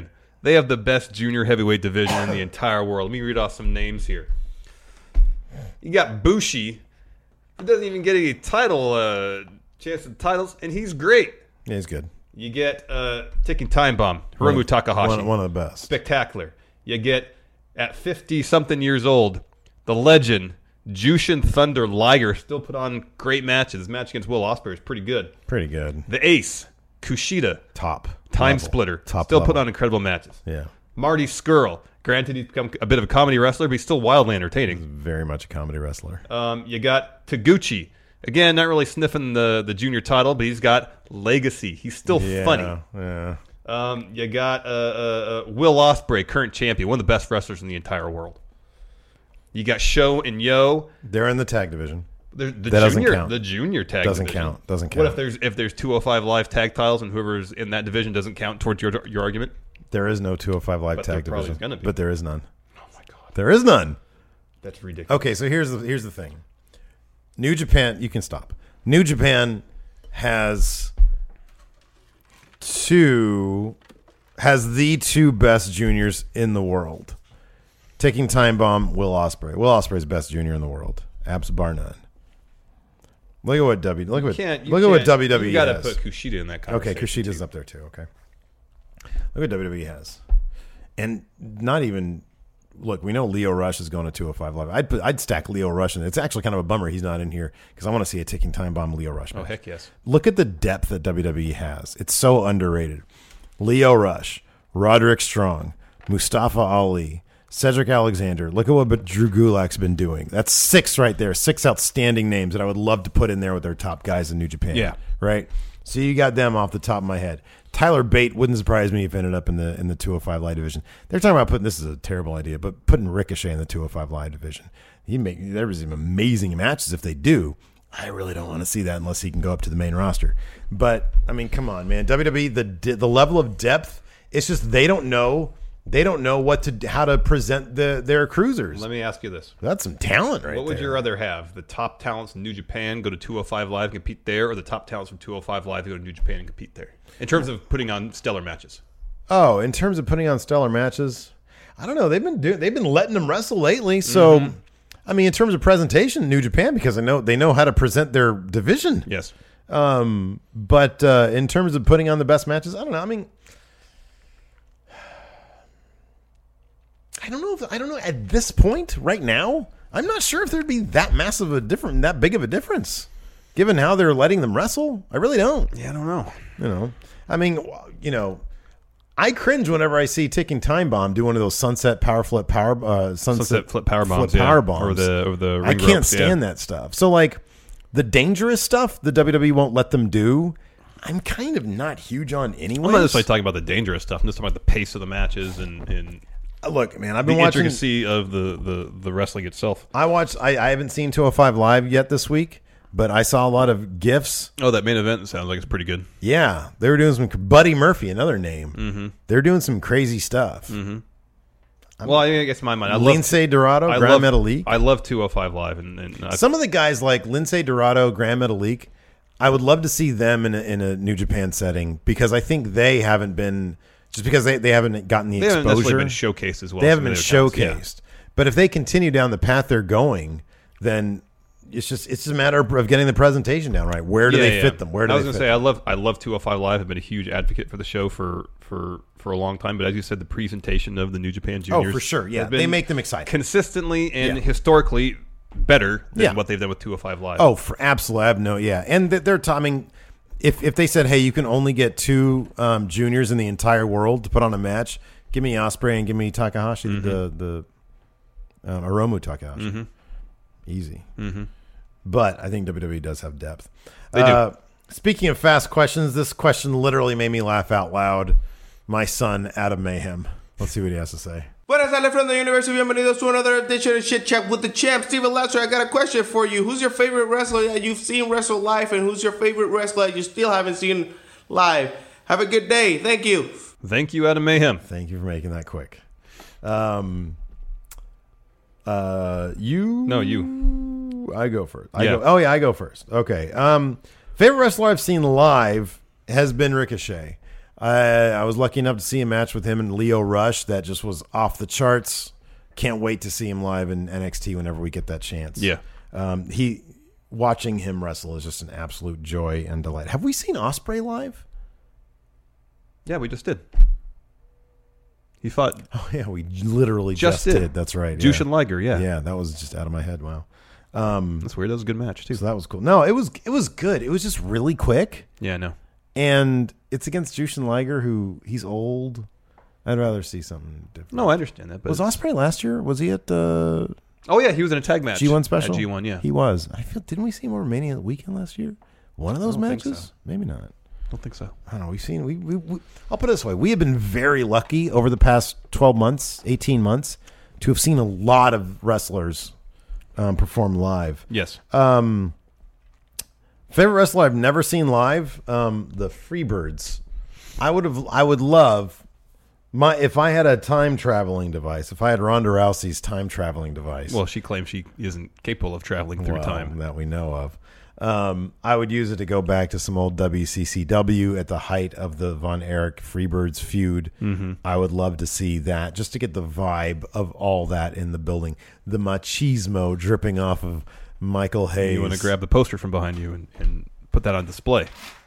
They have the best junior heavyweight division in the entire world. Let me read off some names here. You got Bushi, who doesn't even get a title uh, chance at titles, and he's great. Yeah, he's good. You get uh, Ticking Time Bomb, Hiromu one, Takahashi. One, one of the best. Spectacular. You get, at fifty-something years old, the legend, Jushin Thunder Liger, still put on great matches. His match against Will Ospreay is pretty good. Pretty good. The Ace, Kushida. Top. Time level. Splitter. Top Still level. put on incredible matches. Yeah. Marty Skrull. Granted, he's become a bit of a comedy wrestler, but he's still wildly entertaining. He's very much a comedy wrestler. Um, you got Taguchi. Again, not really sniffing the, the junior title, but he's got legacy. He's still yeah, funny. Yeah. Um, you got uh, uh, uh, Will Ospreay, current champion, one of the best wrestlers in the entire world. You got Sho and Yo. They're in the tag division. The, the that junior, doesn't count. The junior tag doesn't division. count. Doesn't count. What if there's if there's two oh five Live tag titles and whoever's in that division doesn't count towards your your argument? There is no two oh five Live But tag there probably division. is gonna be. But there is none. Oh my god. There is none. That's ridiculous. Okay, so here's the here's the thing. New Japan, you can stop. New Japan has two has the two best juniors in the world. Taking Time Bomb, Will Ospreay. Will Ospreay's best junior in the world, abs bar none. Look at what W. Look You what can't- you look at what can't- W W E You got to has. put Kushida in that Okay, conversation. Kushida's up there too. Okay, look what W W E has, and not even look. We know Leo Rush is going to two oh five Live. I'd put, I'd stack Leo Rush, and it's actually kind of a bummer he's not in here because I want to see a Ticking Time Bomb Leo Rush. Oh match. heck yes. Look at the depth that W W E has. It's so underrated. Leo Rush, Roderick Strong, Mustafa Ali, Cedric Alexander. Look at what Drew Gulak's been doing. That's six right there. Six outstanding names that I would love to put in there with their top guys in New Japan. Yeah. Right? So you got them off the top of my head. Tyler Bate wouldn't surprise me if he ended up in the in the two oh five Live division. They're talking about putting, this is a terrible idea, but putting Ricochet in the two oh five Live division. He make there was some amazing matches if they do. I really don't want to see that unless he can go up to the main roster. But I mean, come on, man. W W E, the the level of depth, it's just they don't know they don't know what to how to present the their cruisers. Let me ask you this. That's some talent right What would there. you rather have? The top talents in New Japan go to two oh five Live and compete there, or the top talents from two oh five Live go to New Japan and compete there? In terms of putting on stellar matches. Oh, in terms of putting on stellar matches, I don't know. They've been doing they've been letting them wrestle lately. So Mm-hmm. I mean, in terms of presentation, New Japan, because I know they know how to present their division. Yes. Um, but uh, in terms of putting on the best matches, I don't know. I mean, I don't know if I don't know at this point right now. I'm not sure if there'd be that massive a different, that big of a difference, given how they're letting them wrestle. I really don't. Yeah, I don't know. You know, I mean, you know. I cringe whenever I see Ticking Time Bomb do one of those sunset power flip power uh, sunset, Sunset flip power bombs, flip yeah. power bombs. Or the- or the I ring can't ropes, stand yeah. that stuff. So like the dangerous stuff, the W W E won't let them do. I'm kind of not huge on anyway. I'm not necessarily talking about the dangerous stuff. I'm just talking about the pace of the matches and, and look, man, I've been the watching intricacy of the, the, the wrestling itself. I watched. I, I haven't seen two oh five Live yet this week, but I saw a lot of GIFs. Oh, that main event sounds like it's pretty good. Yeah, they were doing some. Buddy Murphy, another name. Mm-hmm. They're doing some crazy stuff. Mm-hmm. Well, I guess in my mind, I Lindsay love, Dorado, I Grand love, Metalik. I love two oh five Live, and, and I, Some of the guys like Lindsay Dorado, Grand Metalik, I would love to see them in a, in a New Japan setting because I think they haven't been just because they, they haven't gotten the they haven't necessarily exposure. been showcased as well. They haven't some been of their talents, showcased. But if they continue down the path they're going, then it's just it's just a matter of getting the presentation down right. Where do Yeah, they yeah. fit them? Where do I was they gonna fit say them? I love I love two oh five Live. I've been a huge advocate for the show for for for a long time. But as you said, the presentation of the New Japan Juniors, Oh, for sure. Yeah, has they been make them exciting. consistently and Yeah. historically better than Yeah. what they've done with two oh five Live. Oh, for absolutely. I have no, yeah. And th- they're timing. If if they said, hey, you can only get two um, juniors in the entire world to put on a match, give me Ospreay and give me Takahashi, Mm-hmm. the the um, Hiromu Takahashi, Mhm. easy. Mhm. But I think W W E does have depth. They do. Uh, speaking of fast questions, this question literally made me laugh out loud. My son, Adam Mayhem. Let's see what he has to say. Buenas tardes from the universe. Bienvenidos to another edition of Shit Chat with the Champ. Steven Lasser, I got a question for you. Who's your favorite wrestler that you've seen wrestle live, and who's your favorite wrestler that you still haven't seen live? Have a good day. Thank you. Thank you, Adam Mayhem. Thank you for making that quick. Um, uh, you? No, you. I go first. I Yeah. go, oh, yeah, I go first. Okay. Um, favorite wrestler I've seen live has been Ricochet. I, I was lucky enough to see a match with him and Leo Rush that just was off the charts. Can't wait to see him live in N X T whenever we get that chance. Yeah. Um, he watching him wrestle is just an absolute joy and delight. Have we seen Ospreay live? Yeah, we just did. He fought. Oh yeah, we literally just, just did. did. That's right. Jushin yeah. Liger. Yeah, yeah, that was just out of my head. Wow, um, that's weird. That was a good match too. So that was cool. No, it was it was good. It was just really quick. Yeah, no. And it's against Jushin Liger, who he's old. I'd rather see something different. No, I understand that. But was Ospreay last year? Was he at the? Oh yeah, he was in a tag match. G one special. At G one, yeah, he was. I feel. Didn't we see more Mania weekend last year? One of those I don't matches? think so. Maybe not. I don't think so. I don't know. We've seen. We, we, we. I'll put it this way: we have been very lucky over the past twelve months, eighteen months, to have seen a lot of wrestlers um, perform live. Yes. Um, favorite wrestler I've never seen live: um, the Freebirds. I would have. I would love my if I had a time traveling device. If I had Ronda Rousey's time traveling device. Well, she claims she isn't capable of traveling through well, time that we know of. Um, I would use it to go back to some old W C C W at the height of the Von Erich Freebirds feud. Mm-hmm. I would love to see that just to get the vibe of all that in the building. The machismo dripping off of Michael Hayes. You want to grab the poster from behind you and, and put that on display.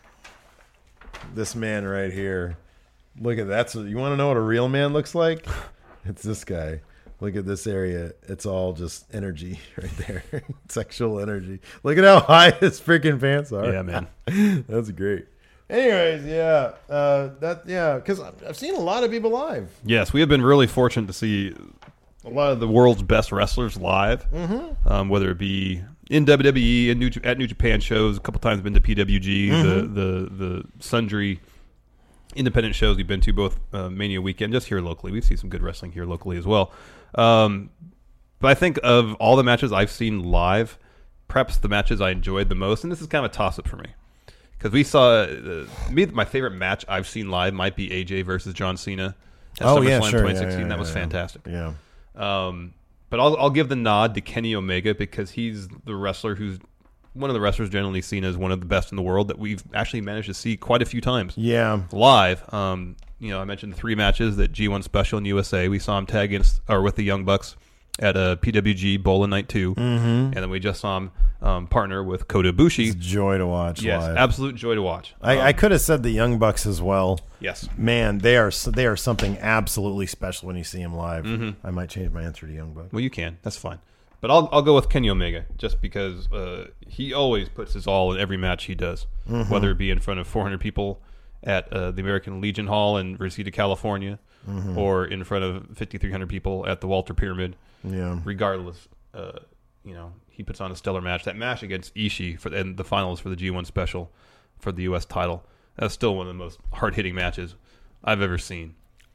This man right here. Look at that. So you want to know what a real man looks like? It's this guy. Look at this area. It's all just energy right there. Sexual energy. Look at how high his freaking pants are. Yeah, man. That's great. Anyways, yeah. Uh, that yeah, because I've seen a lot of people live. Yes, we have been really fortunate to see a lot of the world's best wrestlers live, mm-hmm. um, whether it be in W W E, in New, at New Japan shows, a couple times been to P W G, Mm-hmm. the, the, the sundry independent shows we've been to, both uh, Mania weekend, just here locally. We've seen some good wrestling here locally as well. Um, but I think of all the matches I've seen live, perhaps the matches I enjoyed the most, and this is kind of a toss-up for me, because we saw uh, me my favorite match I've seen live might be A J versus John Cena at Oh, SummerSlam yeah, sure. twenty sixteen. Yeah, yeah, that was yeah. fantastic. Yeah. Um, but I'll I'll give the nod to Kenny Omega, because he's the wrestler who's one of the wrestlers generally seen as one of the best in the world that we've actually managed to see quite a few times. Yeah. Live. Um, you know, I mentioned the three matches that G one Special in U S A. We saw him tag against or with the Young Bucks at a P W G Bowl Night two, Mhm. and then we just saw him um, partner with Kota Ibushi. It's a joy to watch Yes, live. absolute joy to watch. I, Um, I could have said the Young Bucks as well. Yes. Man, they are they are something absolutely special when you see them live. Mhm. I might change my answer to Young Bucks. Well, you can. That's fine. But I'll I'll go with Kenny Omega, just because uh, he always puts his all in every match he does, Mhm. whether it be in front of four hundred people at uh, the American Legion Hall in Reseda, California, Mhm. or in front of fifty-three hundred people at the Walter Pyramid. Yeah. Regardless, uh, you know, he puts on a stellar match. That match against Ishii for and the finals for the G one Special for the U S title, that's still one of the most hard-hitting matches I've ever seen.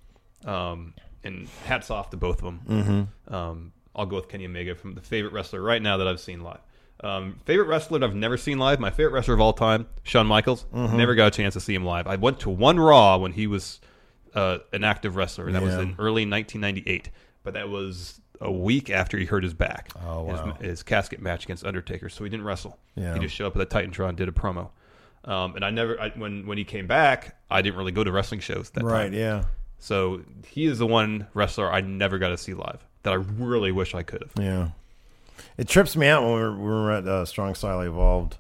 Um, and hats off to both of them. Mhm. Um, I'll go with Kenny Omega from the favorite wrestler right now that I've seen live. Um, favorite wrestler that I've never seen live, my favorite wrestler of all time, Shawn Michaels. Mhm. Never got a chance to see him live. I went to one Raw when he was uh, an active wrestler, and that was Yeah. in early nineteen ninety-eight. But that was a week after he hurt his back. Oh, wow. His, his casket match against Undertaker, so he didn't wrestle. Yeah. He just showed up at the Titantron, did a promo. Um, and I never, I, when when he came back, I didn't really go to wrestling shows that Right, time. yeah. So he is the one wrestler I never got to see live that I really wish I could have. Yeah. It trips me out when we were, we were at uh, Strong Style Evolved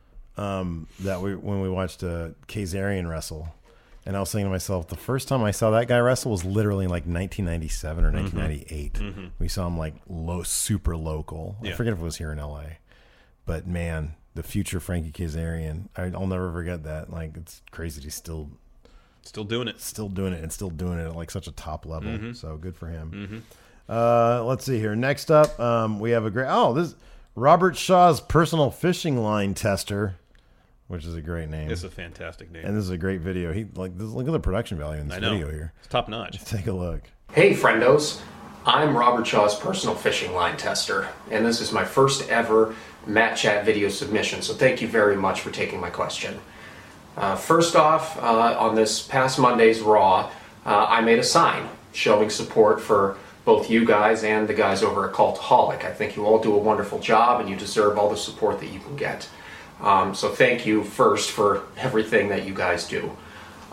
um, that we when we watched uh, Kazarian wrestle. And I was thinking to myself, the first time I saw that guy wrestle was literally in like nineteen ninety-seven or nineteen ninety-eight. Mhm. We saw him like low, super local. I Yeah. forget if it was here in L A. But man, the future Frankie Kazarian, I, I'll never forget that. Like, it's crazy that he's still Still doing it. Still doing it and still doing it at like such a top level. Mhm. So good for him. Mhm. Uh, let's see here. Next up, um, we have a great. Oh, this is Robert Shaw's personal fishing line tester, which is a great name. It's a fantastic name. And this is a great video. He like this, look at the production value in this I know. video here. It's top notch. Take a look. Hey friendos, I'm Robert Shaw's personal fishing line tester, and this is my first ever Matt Chat video submission, so thank you very much for taking my question. Uh, first off, uh, on this past Monday's Raw, uh, I made a sign showing support for both you guys and the guys over at Cultaholic. I think you all do a wonderful job and you deserve all the support that you can get. Um, so thank you first for everything that you guys do.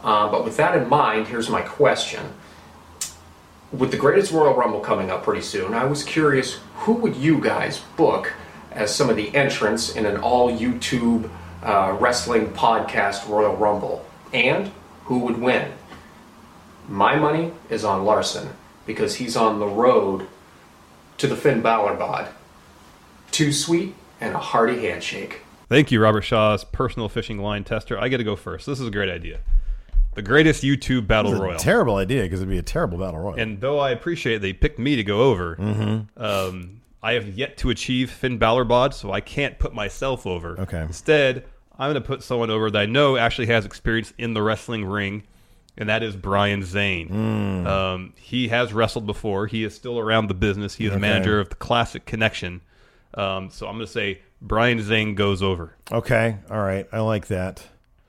Uh, but with that in mind, here's my question. With the Greatest Royal Rumble coming up pretty soon, I was curious, who would you guys book as some of the entrants in an all-YouTube uh, wrestling podcast Royal Rumble? And who would win? My money is on Larson, because he's on the road to the Finn Balor bod. Too sweet and a hearty handshake. Thank you, Robert Shaw's personal fishing line tester. I get to go first. This is a great idea. The greatest YouTube battle royal. Terrible idea, because it'd be a terrible battle royal. And though I appreciate they picked me to go over, mm-hmm. um, I have yet to achieve Finn Balor bod, so I can't put myself over. Okay. Instead, I'm going to put someone over that I know actually has experience in the wrestling ring, and that is Brian Zane. Mm. Um, he has wrestled before. He is still around the business. He is Okay. a manager of the Classic Connection. Um, so I'm going to say Brian Zane goes over. Okay. All right. I like that.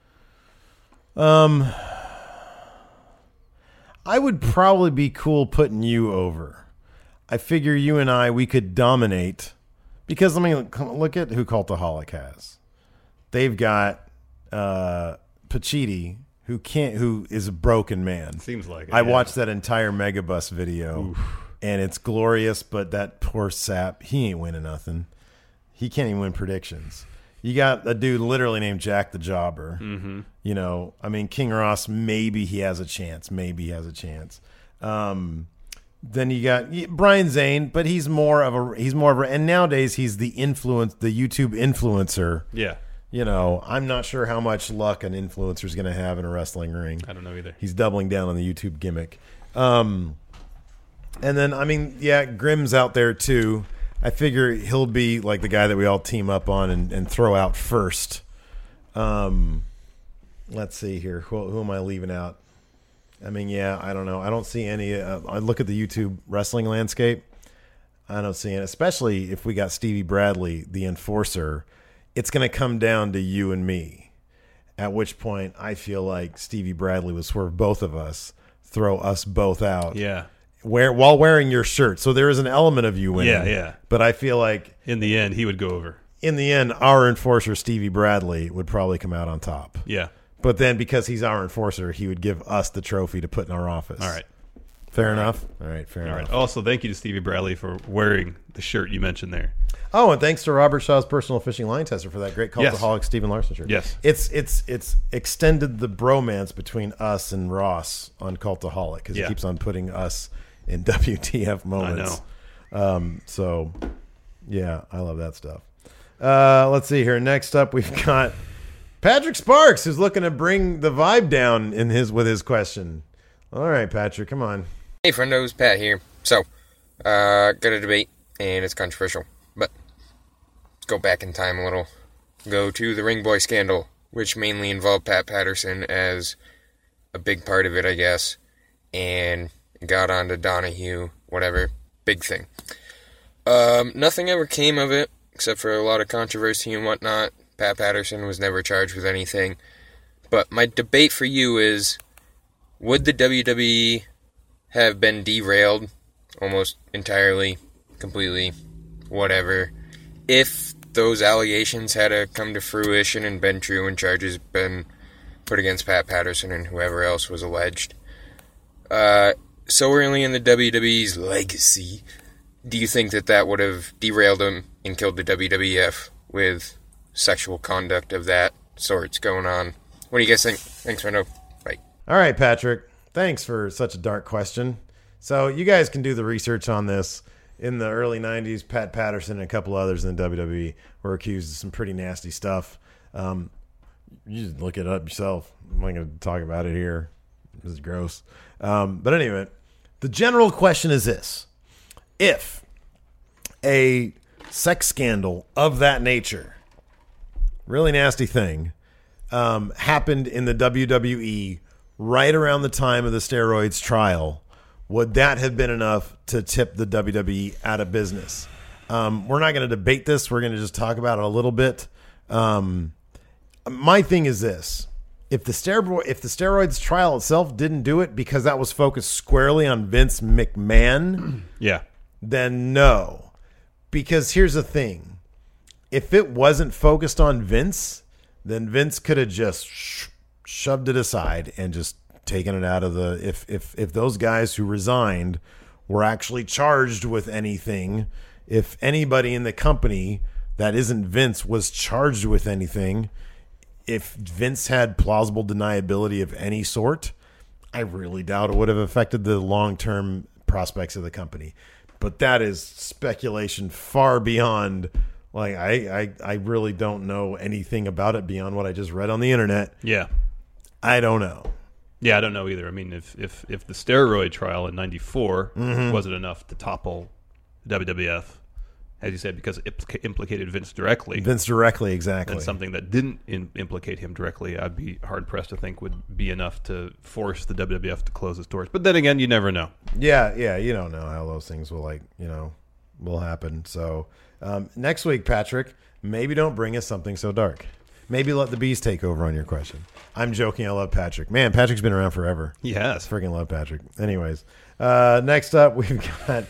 Um, I would probably be cool putting you over. I figure you and I, we could dominate, because, I mean, look at who Cultaholic has. They've got uh, Pacitti, who can't, who is a broken man. Seems like it, I yeah. watched that entire Megabus video, Oof. and it's glorious, but that poor sap, he ain't winning nothing. He can't even win predictions. You got a dude literally named Jack the Jobber. Mm-hmm. You know, I mean, King Ross, maybe he has a chance. Maybe he has a chance. Um, then you got Brian Zane, but he's more of a, he's more of a, and nowadays he's the influence, the YouTube influencer. Yeah. You know, I'm not sure how much luck an influencer is going to have in a wrestling ring. I don't know either. He's doubling down on the YouTube gimmick. Um, and then, I mean, yeah, Grimm's out there too. I figure he'll be like the guy that we all team up on and, and throw out first. Um, let's see here. Who, who am I leaving out? I mean, yeah, I don't know. I don't see any. Uh, I look at the YouTube wrestling landscape. I don't see it, especially if we got Stevie Bradley, the enforcer. It's going to come down to you and me, at which point I feel like Stevie Bradley would swerve both of us, throw us both out. Yeah. Wear, while wearing your shirt. So there is an element of you winning. Yeah, yeah. But I feel like in the end, he would go over. In the end, our enforcer, Stevie Bradley, would probably come out on top. Yeah. But then because he's our enforcer, he would give us the trophy to put in our office. All right. Fair enough? All right, fair All enough. right. Also, thank you to Stevie Bradley for wearing the shirt you mentioned there. Oh, and thanks to Robert Shaw's personal fishing line tester for that great Cultaholic Yes. Stephen Larson shirt. Yes. It's it's it's extended the bromance between us and Ross on Cultaholic, because Yeah. he keeps on putting us in W T F moments. I know. Um, so, yeah, I love that stuff. Uh, let's see here. Next up, we've got Patrick Sparks, who's looking to bring the vibe down in his with his question. All right, Patrick, come on. Hey, friendos, Pat here. So, uh, got a debate, and it's controversial, but let's go back in time a little. Go to the Ring Boy scandal, which mainly involved Pat Patterson as a big part of it, I guess, and got on to Donahue, whatever, big thing. Um, nothing ever came of it, except for a lot of controversy and whatnot. Pat Patterson was never charged with anything. But my debate for you is, would the W W E have been derailed almost entirely, completely, whatever, if those allegations had uh, come to fruition and been true and charges been put against Pat Patterson and whoever else was alleged? Uh, so early in the W W E's legacy, do you think that that would have derailed him and killed the W W F with sexual conduct of that sorts going on? What do you guys think? Thanks, Reno. Bye. All right, Patrick. Thanks for such a dark question. So you guys can do the research on this. In the early nineties, Pat Patterson and a couple others in the W W E were accused of some pretty nasty stuff. Um, you just look it up yourself. I'm not going to talk about it here. This is gross. Um, but anyway, the general question is this. If a sex scandal of that nature, really nasty thing, um, happened in the W W E right around the time of the steroids trial, would that have been enough to tip the W W E out of business? Um, we're not going to debate this. We're going to just talk about it a little bit. Um, my thing is this. If the steroid, if the steroids trial itself didn't do it because that was focused squarely on Vince McMahon, yeah, then no. Because here's the thing. If it wasn't focused on Vince, then Vince could have just shoved it aside and just taken it out of the if if if those guys who resigned were actually charged with anything, if anybody in the company that isn't Vince was charged with anything, if Vince had plausible deniability of any sort, I really doubt it would have affected the long-term prospects of the company. But that is speculation far beyond, like, I, I, I really don't know anything about it beyond what I just read on the internet. Yeah. I don't know. Yeah, I don't know either. I mean, if if, if the steroid trial in ninety-four Mhm. wasn't enough to topple W W F, as you said, because it implica- implicated Vince directly. Vince directly, exactly. And something that didn't in, implicate him directly, I'd be hard-pressed to think would be enough to force the W W F to close its doors. But then again, you never know. Yeah, yeah, you don't know how those things will, like, you know, will happen. So um, next week, Patrick, maybe don't bring us something so dark. Maybe let the bees take over on your question. I'm joking. I love Patrick. Man, Patrick's been around forever. Yes. Freaking love Patrick. Anyways, uh, next up, we've got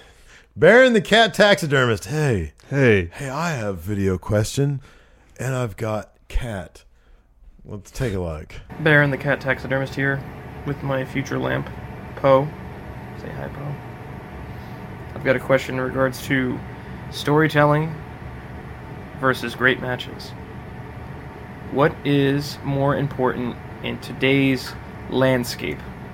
Baron the Cat Taxidermist. Hey. Hey. Hey, I have a video question, and I've got cat. Let's take a look. Baron the Cat Taxidermist here with my future lamp, Poe. Say hi, Poe. I've got a question in regards to storytelling versus great matches. What is more important in today's landscape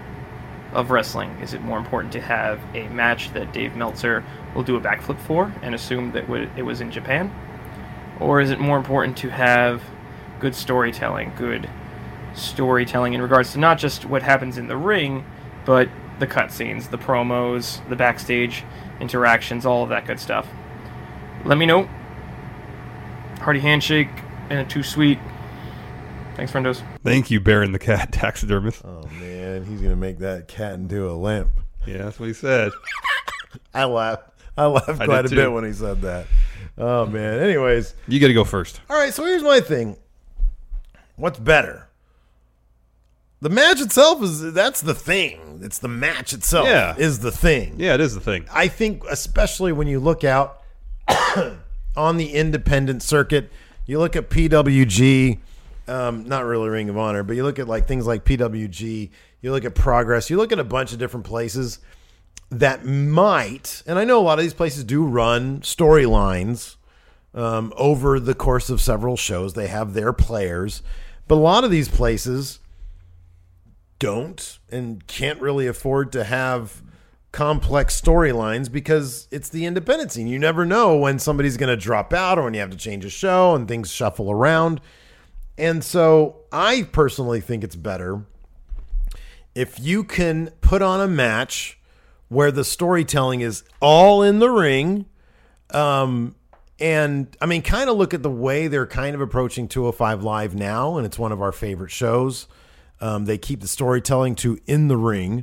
of wrestling? Is it more important to have a match that Dave Meltzer will do a backflip for and assume that it was in Japan? Or is it more important to have good storytelling, good storytelling in regards to not just what happens in the ring, but the cutscenes, the promos, the backstage interactions, all of that good stuff? Let me know. Hearty handshake and a too sweet. Thanks, friendos. Thank you, Baron the Cat Taxidermist. Oh, man. He's going to make that cat into a lamp. Yeah, that's what he said. I laughed. I laughed I quite did a too. bit when he said that. Oh, man. Anyways. You got to go first. All right, so here's my thing. What's better? The match itself is, that's the thing. It's the match itself Yeah. is the thing. Yeah, it is the thing. I think especially when you look out on the independent circuit, you look at P W G, um, not really Ring of Honor, but you look at like things like P W G, you look at Progress, you look at a bunch of different places that might, and I know a lot of these places do run storylines um, over the course of several shows. They have their players, but a lot of these places don't and can't really afford to have complex storylines because it's the independent scene. You never know when somebody's going to drop out or when you have to change a show and things shuffle around. And so I personally think it's better if you can put on a match where the storytelling is all in the ring. Um, and I mean, kind of look at the way they're kind of approaching two oh five Live now. And it's one of our favorite shows. Um, they keep the storytelling to in the ring.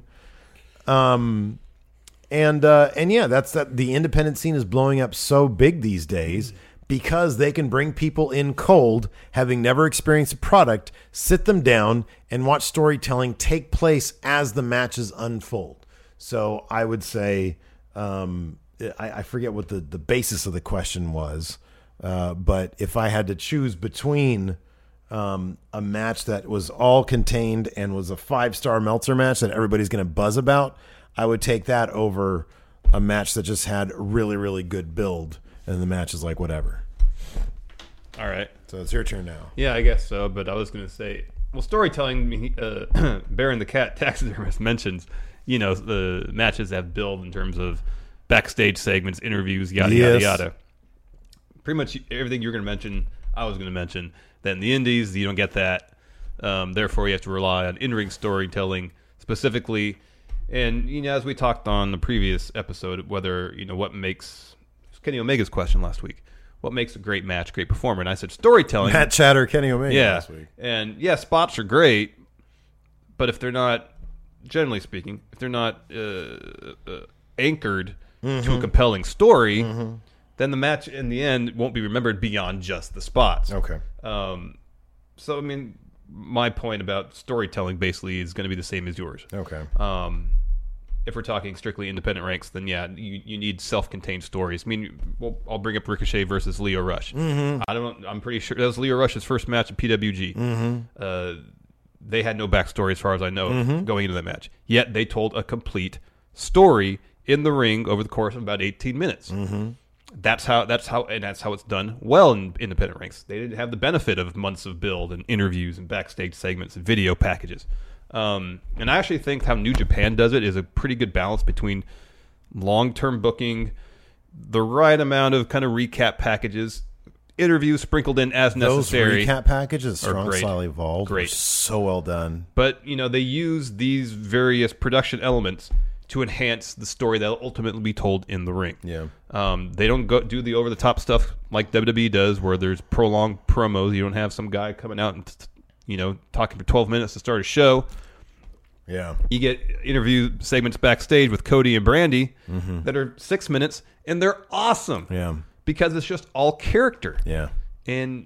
Um, and, uh, and yeah, that's that. The independent scene is blowing up so big these days because they can bring people in cold, having never experienced a product, sit them down and watch storytelling take place as the matches unfold. So I would say, um, I, I forget what the, the basis of the question was. Uh, but if I had to choose between, Um, a match that was all contained and was a five-star Meltzer match that everybody's going to buzz about, I would take that over a match that just had really, really good build, and the match is like whatever. All right. So it's your turn now. Yeah, I guess so, but I was going to say, well, storytelling, uh, Baron the Cat Taxidermist mentions, you know, the matches have build in terms of backstage segments, interviews, yada, Yes. yada, yada. Pretty much everything you're going to mention, I was going to mention. That in the indies, you don't get that. Um, therefore, you have to rely on in-ring storytelling specifically. And, you know, as we talked on the previous episode, whether, you know, what makes Kenny Omega's question last week, what makes a great match, great performer? And I said storytelling. Matt Chatter, Kenny Omega yeah. last week. And, yeah, spots are great, but if they're not, generally speaking, if they're not uh, uh, anchored Mm-hmm. to a compelling story, mm-hmm. then the match in the end won't be remembered beyond just the spots. Okay. Um, so, I mean, my point about storytelling basically is going to be the same as yours. Okay. Um, if we're talking strictly independent ranks, then yeah, you, you need self-contained stories. I mean, well, I'll bring up Ricochet versus Leo Rush. Mm-hmm. I don't. I'm pretty sure that was Leo Rush's first match at P W G. Mm-hmm. Uh, they had no backstory as far as I know Mhm. going into that match. Yet they told a complete story in the ring over the course of about eighteen minutes. Mhm. That's how that's how and that's how it's done well in independent rinks. They didn't have the benefit of months of build and interviews and backstage segments and video packages. Um, and I actually think how New Japan does it is a pretty good balance between long-term booking, the right amount of kind of recap packages, interviews sprinkled in as necessary. Those recap packages, are Strong great. Style Evolved, Great. were so well done. But, you know, they use these various production elements to enhance the story that will ultimately be told in the ring. Yeah. Um, they don't go do the over-the-top stuff like W W E does, where there's prolonged promos. You don't have some guy coming out and, you know, talking for twelve minutes to start a show. Yeah. You get interview segments backstage with Cody and Brandy Mhm. that are six minutes, and they're awesome. Yeah. Because it's just all character. Yeah. And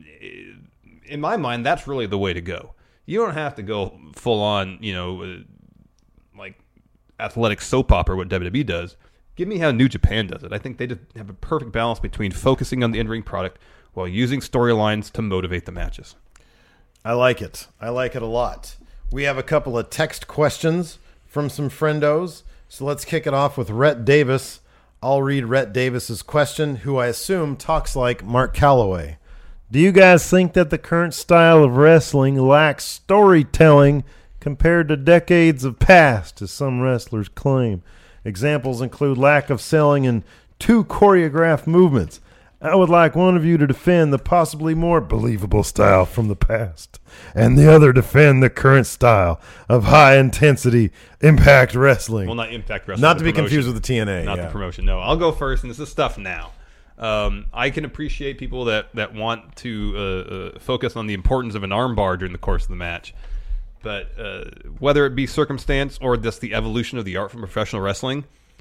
in my mind, that's really the way to go. You don't have to go full on, you know, uh, like athletic soap opera, what W W E does. Give me how New Japan does it. I think they just have a perfect balance between focusing on the in-ring product while using storylines to motivate the matches. I like it. I like it a lot. We have a couple of text questions from some friendos. So let's kick it off with Rhett Davis. I'll read Rhett Davis's question, who I assume talks like Mark Calloway. Do you guys think that the current style of wrestling lacks storytelling compared to decades of past, as some wrestlers claim? Examples include lack of selling and two choreographed movements. I would like one of you to defend the possibly more believable style from the past, and the other defend the current style of high-intensity Impact Wrestling. Well, not Impact Wrestling. Not the to be promotion. confused with the T N A. Not yeah. the promotion. No, I'll go first, and this is stuff now. Um, I can appreciate people that, that want to uh, uh, focus on the importance of an armbar during the course of the match. But uh, whether it be circumstance or just the evolution of the art from professional wrestling,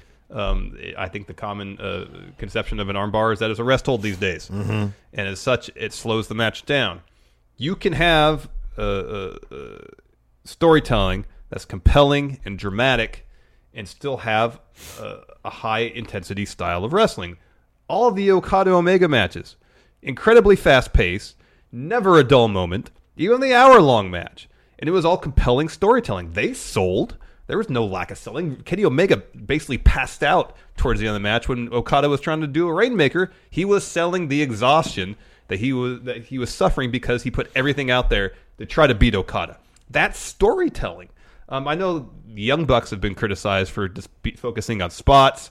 um, I think the common uh, conception of an armbar is that it's a rest hold these days. Mhm. And as such, it slows the match down. You can have uh, uh, uh, storytelling that's compelling and dramatic and still have uh, a high-intensity style of wrestling. All of the Okada Omega matches, incredibly fast-paced, never a dull moment, even the hour-long match. And it was all compelling storytelling. They sold. There was no lack of selling. Kenny Omega basically passed out towards the end of the match when Okada was trying to do a Rainmaker. He was selling the exhaustion that he was that he was suffering because he put everything out there to try to beat Okada. That's storytelling. Um, I know the Young Bucks have been criticized for just be focusing on spots,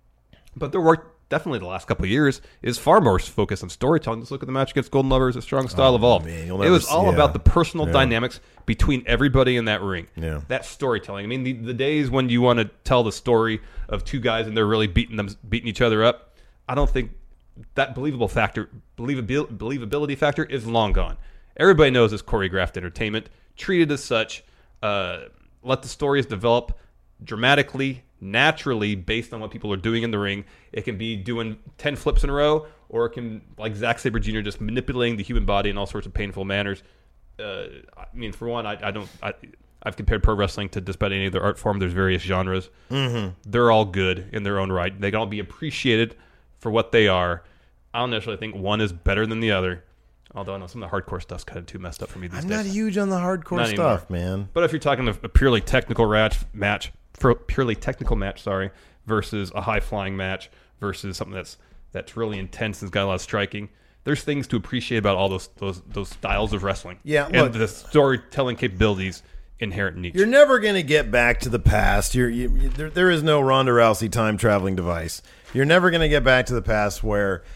but their work definitely the last couple of years is far more focused on storytelling. Just look at the match against Golden Lovers, a Strong Style Oh, Evolved. man, you'll It never was see- all yeah. about the personal Yeah. dynamics between everybody in that ring. Yeah. That's storytelling. I mean, the, the days when you want to tell the story of two guys and they're really beating them, beating each other up, I don't think that believable factor, believability, believability factor is long gone. Everybody knows it's choreographed entertainment, treated as such. Uh, let the stories develop dramatically, naturally, based on what people are doing in the ring. It can be doing ten flips in a row, or it can, like Zack Sabre Junior, just manipulating the human body in all sorts of painful manners. Uh, I mean, for one, I, I don't. I, I've compared pro wrestling to just about any other art form. There's various genres. Mhm. They're all good in their own right. They can all be appreciated for what they are. I don't necessarily think one is better than the other. Although I know some of the hardcore stuff's kind of too messed up for me these I'm days. not huge on the hardcore Not anymore. stuff, man. But if you're talking a, a purely technical match, match for a purely technical match, sorry, versus a high flying match versus something that's that's really intense and's got a lot of striking, there's things to appreciate about all those those those styles of wrestling. Yeah, and look- the storytelling capabilities inherent in each. You're never going to get back to the past. You're, you, you, there, there is no Ronda Rousey time traveling device. You're never going to get back to the past where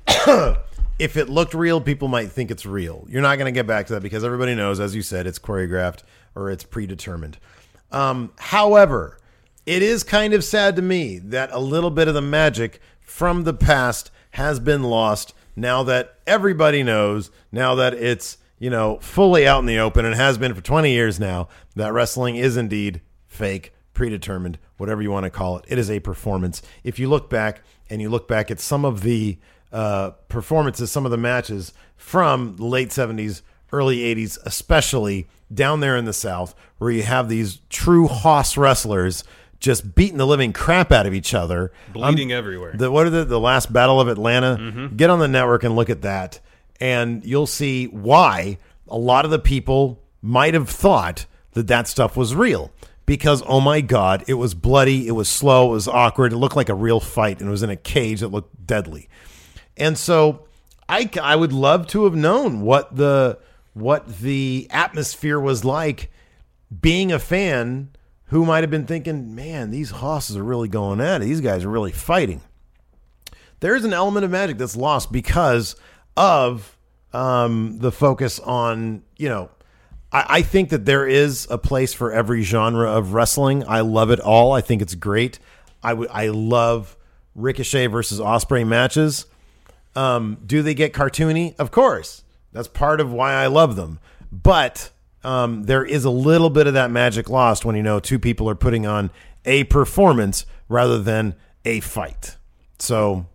if it looked real, people might think it's real. You're not going to get back to that because everybody knows, as you said, it's choreographed or it's predetermined. Um, however, it is kind of sad to me that a little bit of the magic from the past has been lost now that everybody knows, now that it's, you know, fully out in the open and has been for twenty years now, that wrestling is indeed fake, predetermined, whatever you want to call it. It is a performance. If you look back and you look back at some of the uh, performances, some of the matches from the late seventies, early eighties, especially down there in the South, where you have these true hoss wrestlers just beating the living crap out of each other. Bleeding Um, everywhere. The, what are the, the last Battle of Atlanta? Mhm. Get on the network and look at that, and you'll see why a lot of the people might have thought that that stuff was real because, oh my God, it was bloody, it was slow, it was awkward, it looked like a real fight, and it was in a cage that looked deadly. And so I, I would love to have known what the what the atmosphere was like being a fan who might have been thinking, man, these hosses are really going at it. These guys are really fighting. There's an element of magic that's lost because of um, the focus on, you know, I, I think that there is a place for every genre of wrestling. I love it all. I think it's great. I would I love Ricochet versus Ospreay matches. Um, do they get cartoony? Of course. That's part of why I love them. But um, there is a little bit of that magic lost when you know two people are putting on a performance rather than a fight. So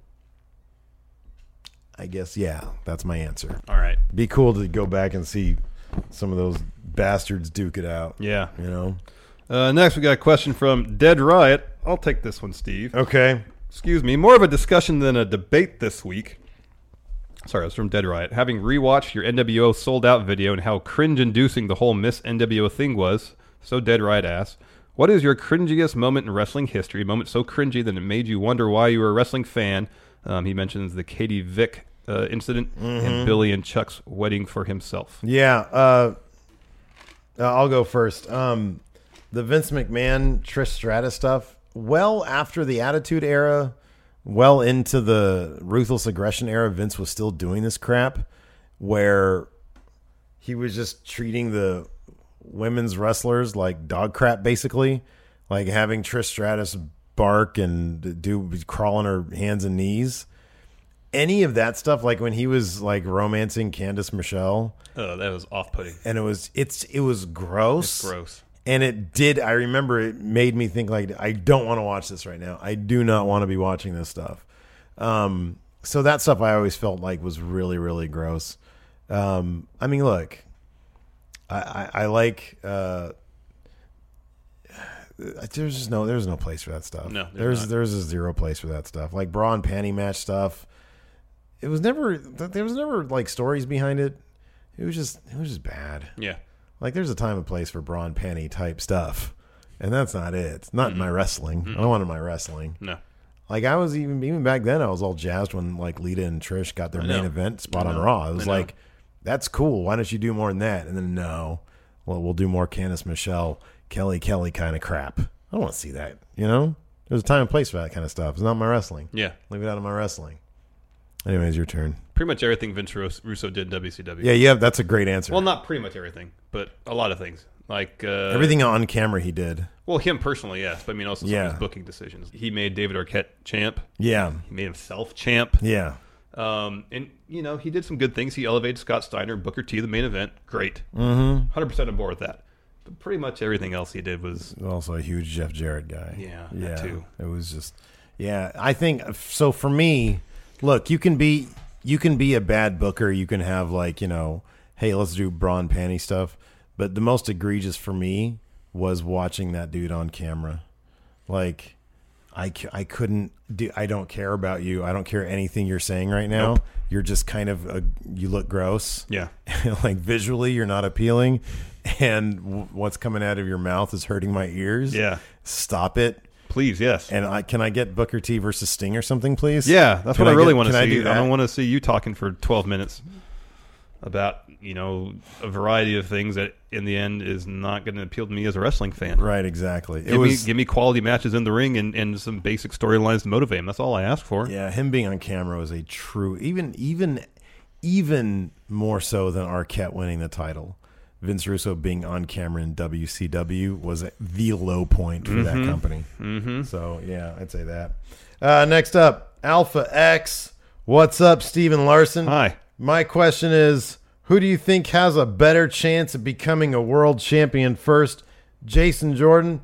I guess, yeah, that's my answer. All right. Be cool to go back and see some of those bastards duke it out. Yeah. You know? Uh, next, we got a question from Dead Riot. I'll take this one, Steve. Okay. Excuse me. More of a discussion than a debate this week. Sorry, it was from Dead Riot. Having rewatched your N W O sold out video and how cringe-inducing the whole Miss N W O thing was, so Dead Riot asks, what is your cringiest moment in wrestling history? A moment so cringy that it made you wonder why you were a wrestling fan. Um, he mentions the Katie Vick uh, incident Mm-hmm. and Billy and Chuck's wedding for himself. Yeah. Uh, I'll go first. Um, the Vince McMahon, Trish Stratus stuff, well after the Attitude Era, well into the Ruthless Aggression era, Vince was still doing this crap where he was just treating the women's wrestlers like dog crap, basically, like having Trish Stratus bark and do crawl on her hands and knees. Any of that stuff, like when he was like romancing Candice Michelle. Oh, that was off-putting. And it was it's it was gross. It's gross. And it did, I remember it made me think like, I don't want to watch this right now. I do not want to be watching this stuff. Um, so that stuff I always felt like was really, really gross. Um, I mean, look, I, I, I like, uh, there's just no, there's no place for that stuff. No, there's, not. there's a zero place for that stuff. Like bra and panty match stuff. It was never, there was never like stories behind it. It was just, it was just bad. Yeah. Like, there's a time and place for bra and panty type stuff, and that's not it. It's not Mm-mm. in my wrestling. Mm-mm. I don't want it in my wrestling. No. Like, I was even even back then, I was all jazzed when, like, Lita and Trish got their I main know. event spot I on know. Raw. It I was know. like, that's cool. Why don't you do more than that? And then, no. Well, we'll do more Candice Michelle, Kelly Kelly kind of crap. I don't want to see that, you know? There's a time and place for that kind of stuff. It's not my wrestling. Yeah. Leave it out of my wrestling. Anyways, your turn. Pretty much everything Vince Russo did in W C W. Yeah, yeah, that's a great answer. Well, not pretty much everything, but a lot of things. Like uh, Everything on camera he did. Well, him personally, yes. But I mean, also some Yeah. of his booking decisions. He made David Arquette champ. Yeah. He made himself champ. Yeah. Um, and, you know, he did some good things. He elevated Scott Steiner, Booker T, the main event. Great. Mm-hmm. one hundred percent on board with that. But pretty much everything else he did was... Also a huge Jeff Jarrett guy. Yeah, yeah. that too. It was just... Yeah, I think... So for me, look, you can be... You can be a bad booker. You can have like, you know, hey, let's do bra and panty stuff. But the most egregious for me was watching that dude on camera. Like, I, c- I couldn't do, I don't care about you. I don't care anything you're saying right now. Nope. You're just kind of, a, you look gross. Yeah. Like visually, you're not appealing. And w- what's coming out of your mouth is hurting my ears. Yeah. Stop it. Please, yes. And I, can I get Booker T versus Sting or something, please? Yeah, that's Can what I, really get- want to can see. I, do I, that? don't want to see you talking for twelve minutes about, you know, a variety of things that in the end is not going to appeal to me as a wrestling fan. Right, exactly. It Give, was- me, give me quality matches in the ring and, and some basic storylines to motivate him. That's all I ask for. Yeah, him being on camera was a true, even even even more so than Arquette winning the title. Vince Russo being on camera in W C W was the low point for that Mhm. company. Mhm. So yeah, I'd say that. Uh, next up, Alpha X. What's up, Steven Larson? Hi. My question is, who do you think has a better chance of becoming a world champion first, Jason Jordan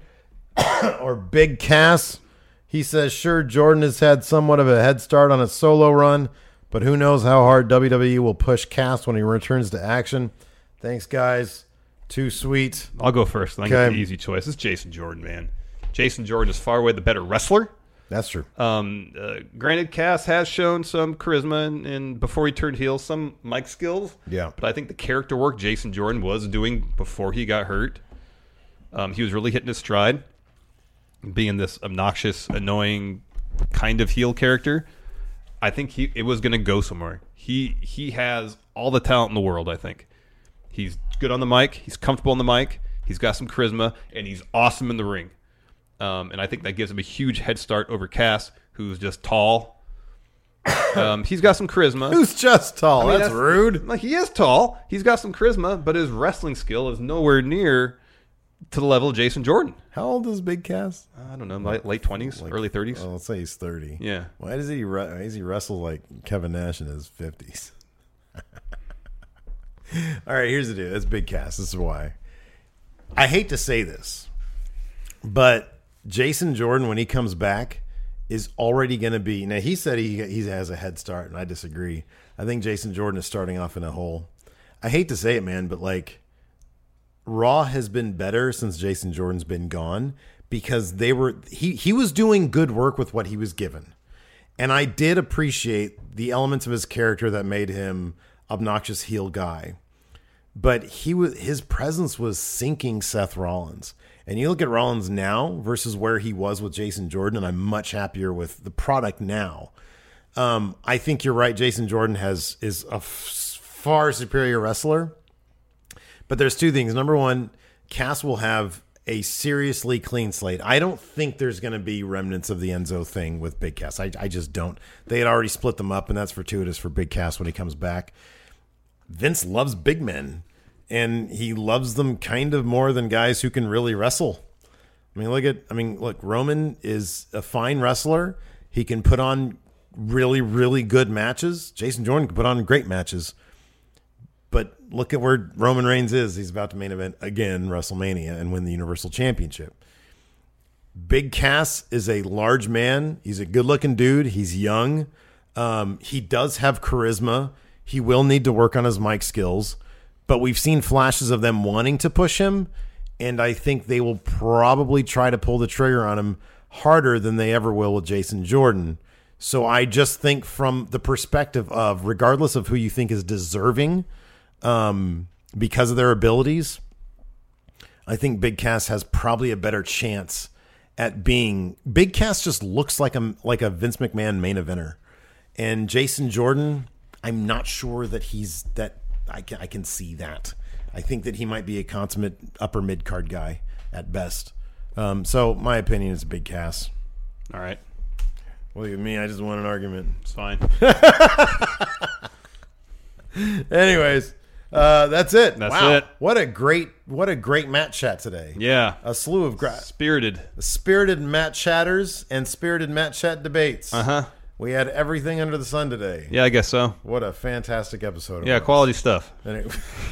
or Big Cass? He says, sure, Jordan has had somewhat of a head start on a solo run, but who knows how hard W W E will push Cass when he returns to action. Thanks, guys. Too sweet. I'll go first. I think Okay. it's the easy choice. It's Jason Jordan, man. Jason Jordan is far away the better wrestler. That's true. Um, uh, granted, Cass has shown some charisma and, and before he turned heel, some mic skills. Yeah. But I think the character work Jason Jordan was doing before he got hurt, um, he was really hitting his stride, being this obnoxious, annoying kind of heel character. I think he it was going to go somewhere. He he has all the talent in the world, I think. He's good on the mic. He's comfortable on the mic. He's got some charisma, and he's awesome in the ring. Um, and I think that gives him a huge head start over Cass, who's just tall. Um, he's got some charisma. Who's just tall? I mean, that's, that's rude. Like, he is tall. He's got some charisma, but his wrestling skill is nowhere near to the level of Jason Jordan. How old is Big Cass? I don't know, late, late twenties, like, early thirties. Well, let's say he's thirty. Yeah. Why does he, why does he wrestle like Kevin Nash in his fifties? All right, here's the deal. That's Big Cass. This is why. I hate to say this, but Jason Jordan, when he comes back, is already going to be... Now, he said he he has a head start, and I disagree. I think Jason Jordan is starting off in a hole. I hate to say it, man, but like... Raw has been better since Jason Jordan's been gone because they were he he was doing good work with what he was given. And I did appreciate the elements of his character that made him obnoxious heel guy. But he was his presence was sinking Seth Rollins. And you look at Rollins now versus where he was with Jason Jordan, and I'm much happier with the product now. Um, I think you're right. Jason Jordan has is a f- far superior wrestler. But there's two things. Number one, Cass will have a seriously clean slate. I don't think there's going to be remnants of the Enzo thing with Big Cass. I, I just don't. They had already split them up, and that's fortuitous for Big Cass when he comes back. Vince loves big men, and he loves them kind of more than guys who can really wrestle. I mean, look at, I mean, look, Roman is a fine wrestler. He can put on really, really good matches. Jason Jordan can put on great matches. But look at where Roman Reigns is. He's about to main event again, WrestleMania, and win the Universal Championship. Big Cass is a large man. He's a good-looking dude. He's young. Um, he does have charisma. He will need to work on his mic skills. But we've seen flashes of them wanting to push him, and I think they will probably try to pull the trigger on him harder than they ever will with Jason Jordan. So I just think from the perspective of, regardless of who you think is deserving, Um, because of their abilities, I think Big Cass has probably a better chance at being... Big Cass just looks like a, like a Vince McMahon main eventer. And Jason Jordan, I'm not sure that he's... that I can, I can see that. I think that he might be a consummate upper mid-card guy at best. Um, so my opinion is Big Cass. All right. Look at me. I just won an argument. It's fine. Anyways... Uh, that's it. That's wow. it. What a great, what a great Matt chat today. Yeah. A slew of gra- spirited, spirited Matt chatters and spirited Matt chat debates. Uh huh. We had everything under the sun today. Yeah, I guess so. What a fantastic episode. Yeah, quality stuff. Anyway.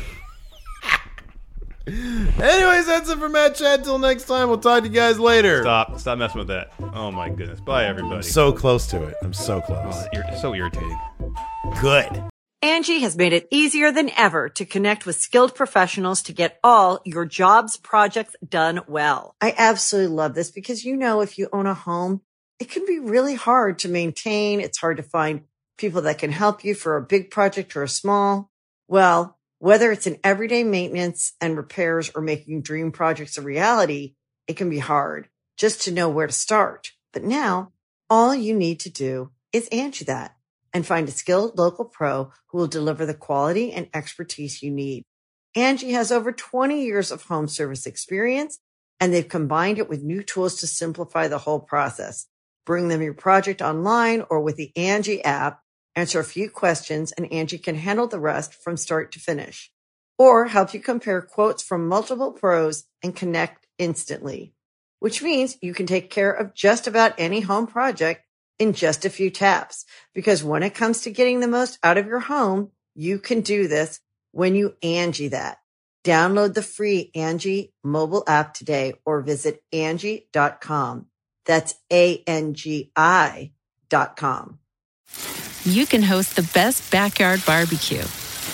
Anyways, that's it for Matt Chat. Till next time, we'll talk to you guys later. Stop. Stop messing with that. Oh, my goodness. Bye, everybody. I'm so close to it. I'm so close. Oh, it's so irritating. Good. Angie has made it easier than ever to connect with skilled professionals to get all your jobs projects done well. I absolutely love this because, you know, if you own a home, it can be really hard to maintain. It's hard to find people that can help you for a big project or a small. Well, whether it's in everyday maintenance and repairs or making dream projects a reality, it can be hard just to know where to start. But now all you need to do is Angie that and find a skilled local pro who will deliver the quality and expertise you need. Angie has over twenty years of home service experience, and they've combined it with new tools to simplify the whole process. Bring them your project online or with the Angie app, answer a few questions, and Angie can handle the rest from start to finish. Or help you compare quotes from multiple pros and connect instantly, which means you can take care of just about any home project in just a few taps. Because when it comes to getting the most out of your home, you can do this when you Angie that. Download the free Angie mobile app today or visit Angie dot com. That's A N G I dot com. You can host the best backyard barbecue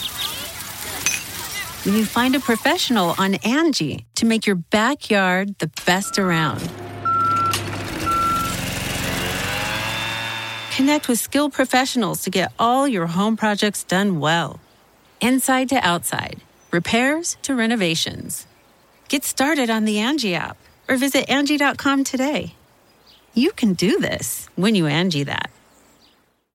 when you find a professional on Angie to make your backyard the best around. Connect with skilled professionals to get all your home projects done well. Inside to outside, repairs to renovations. Get started on the Angie app or visit Angie dot com today. You can do this when you Angie that.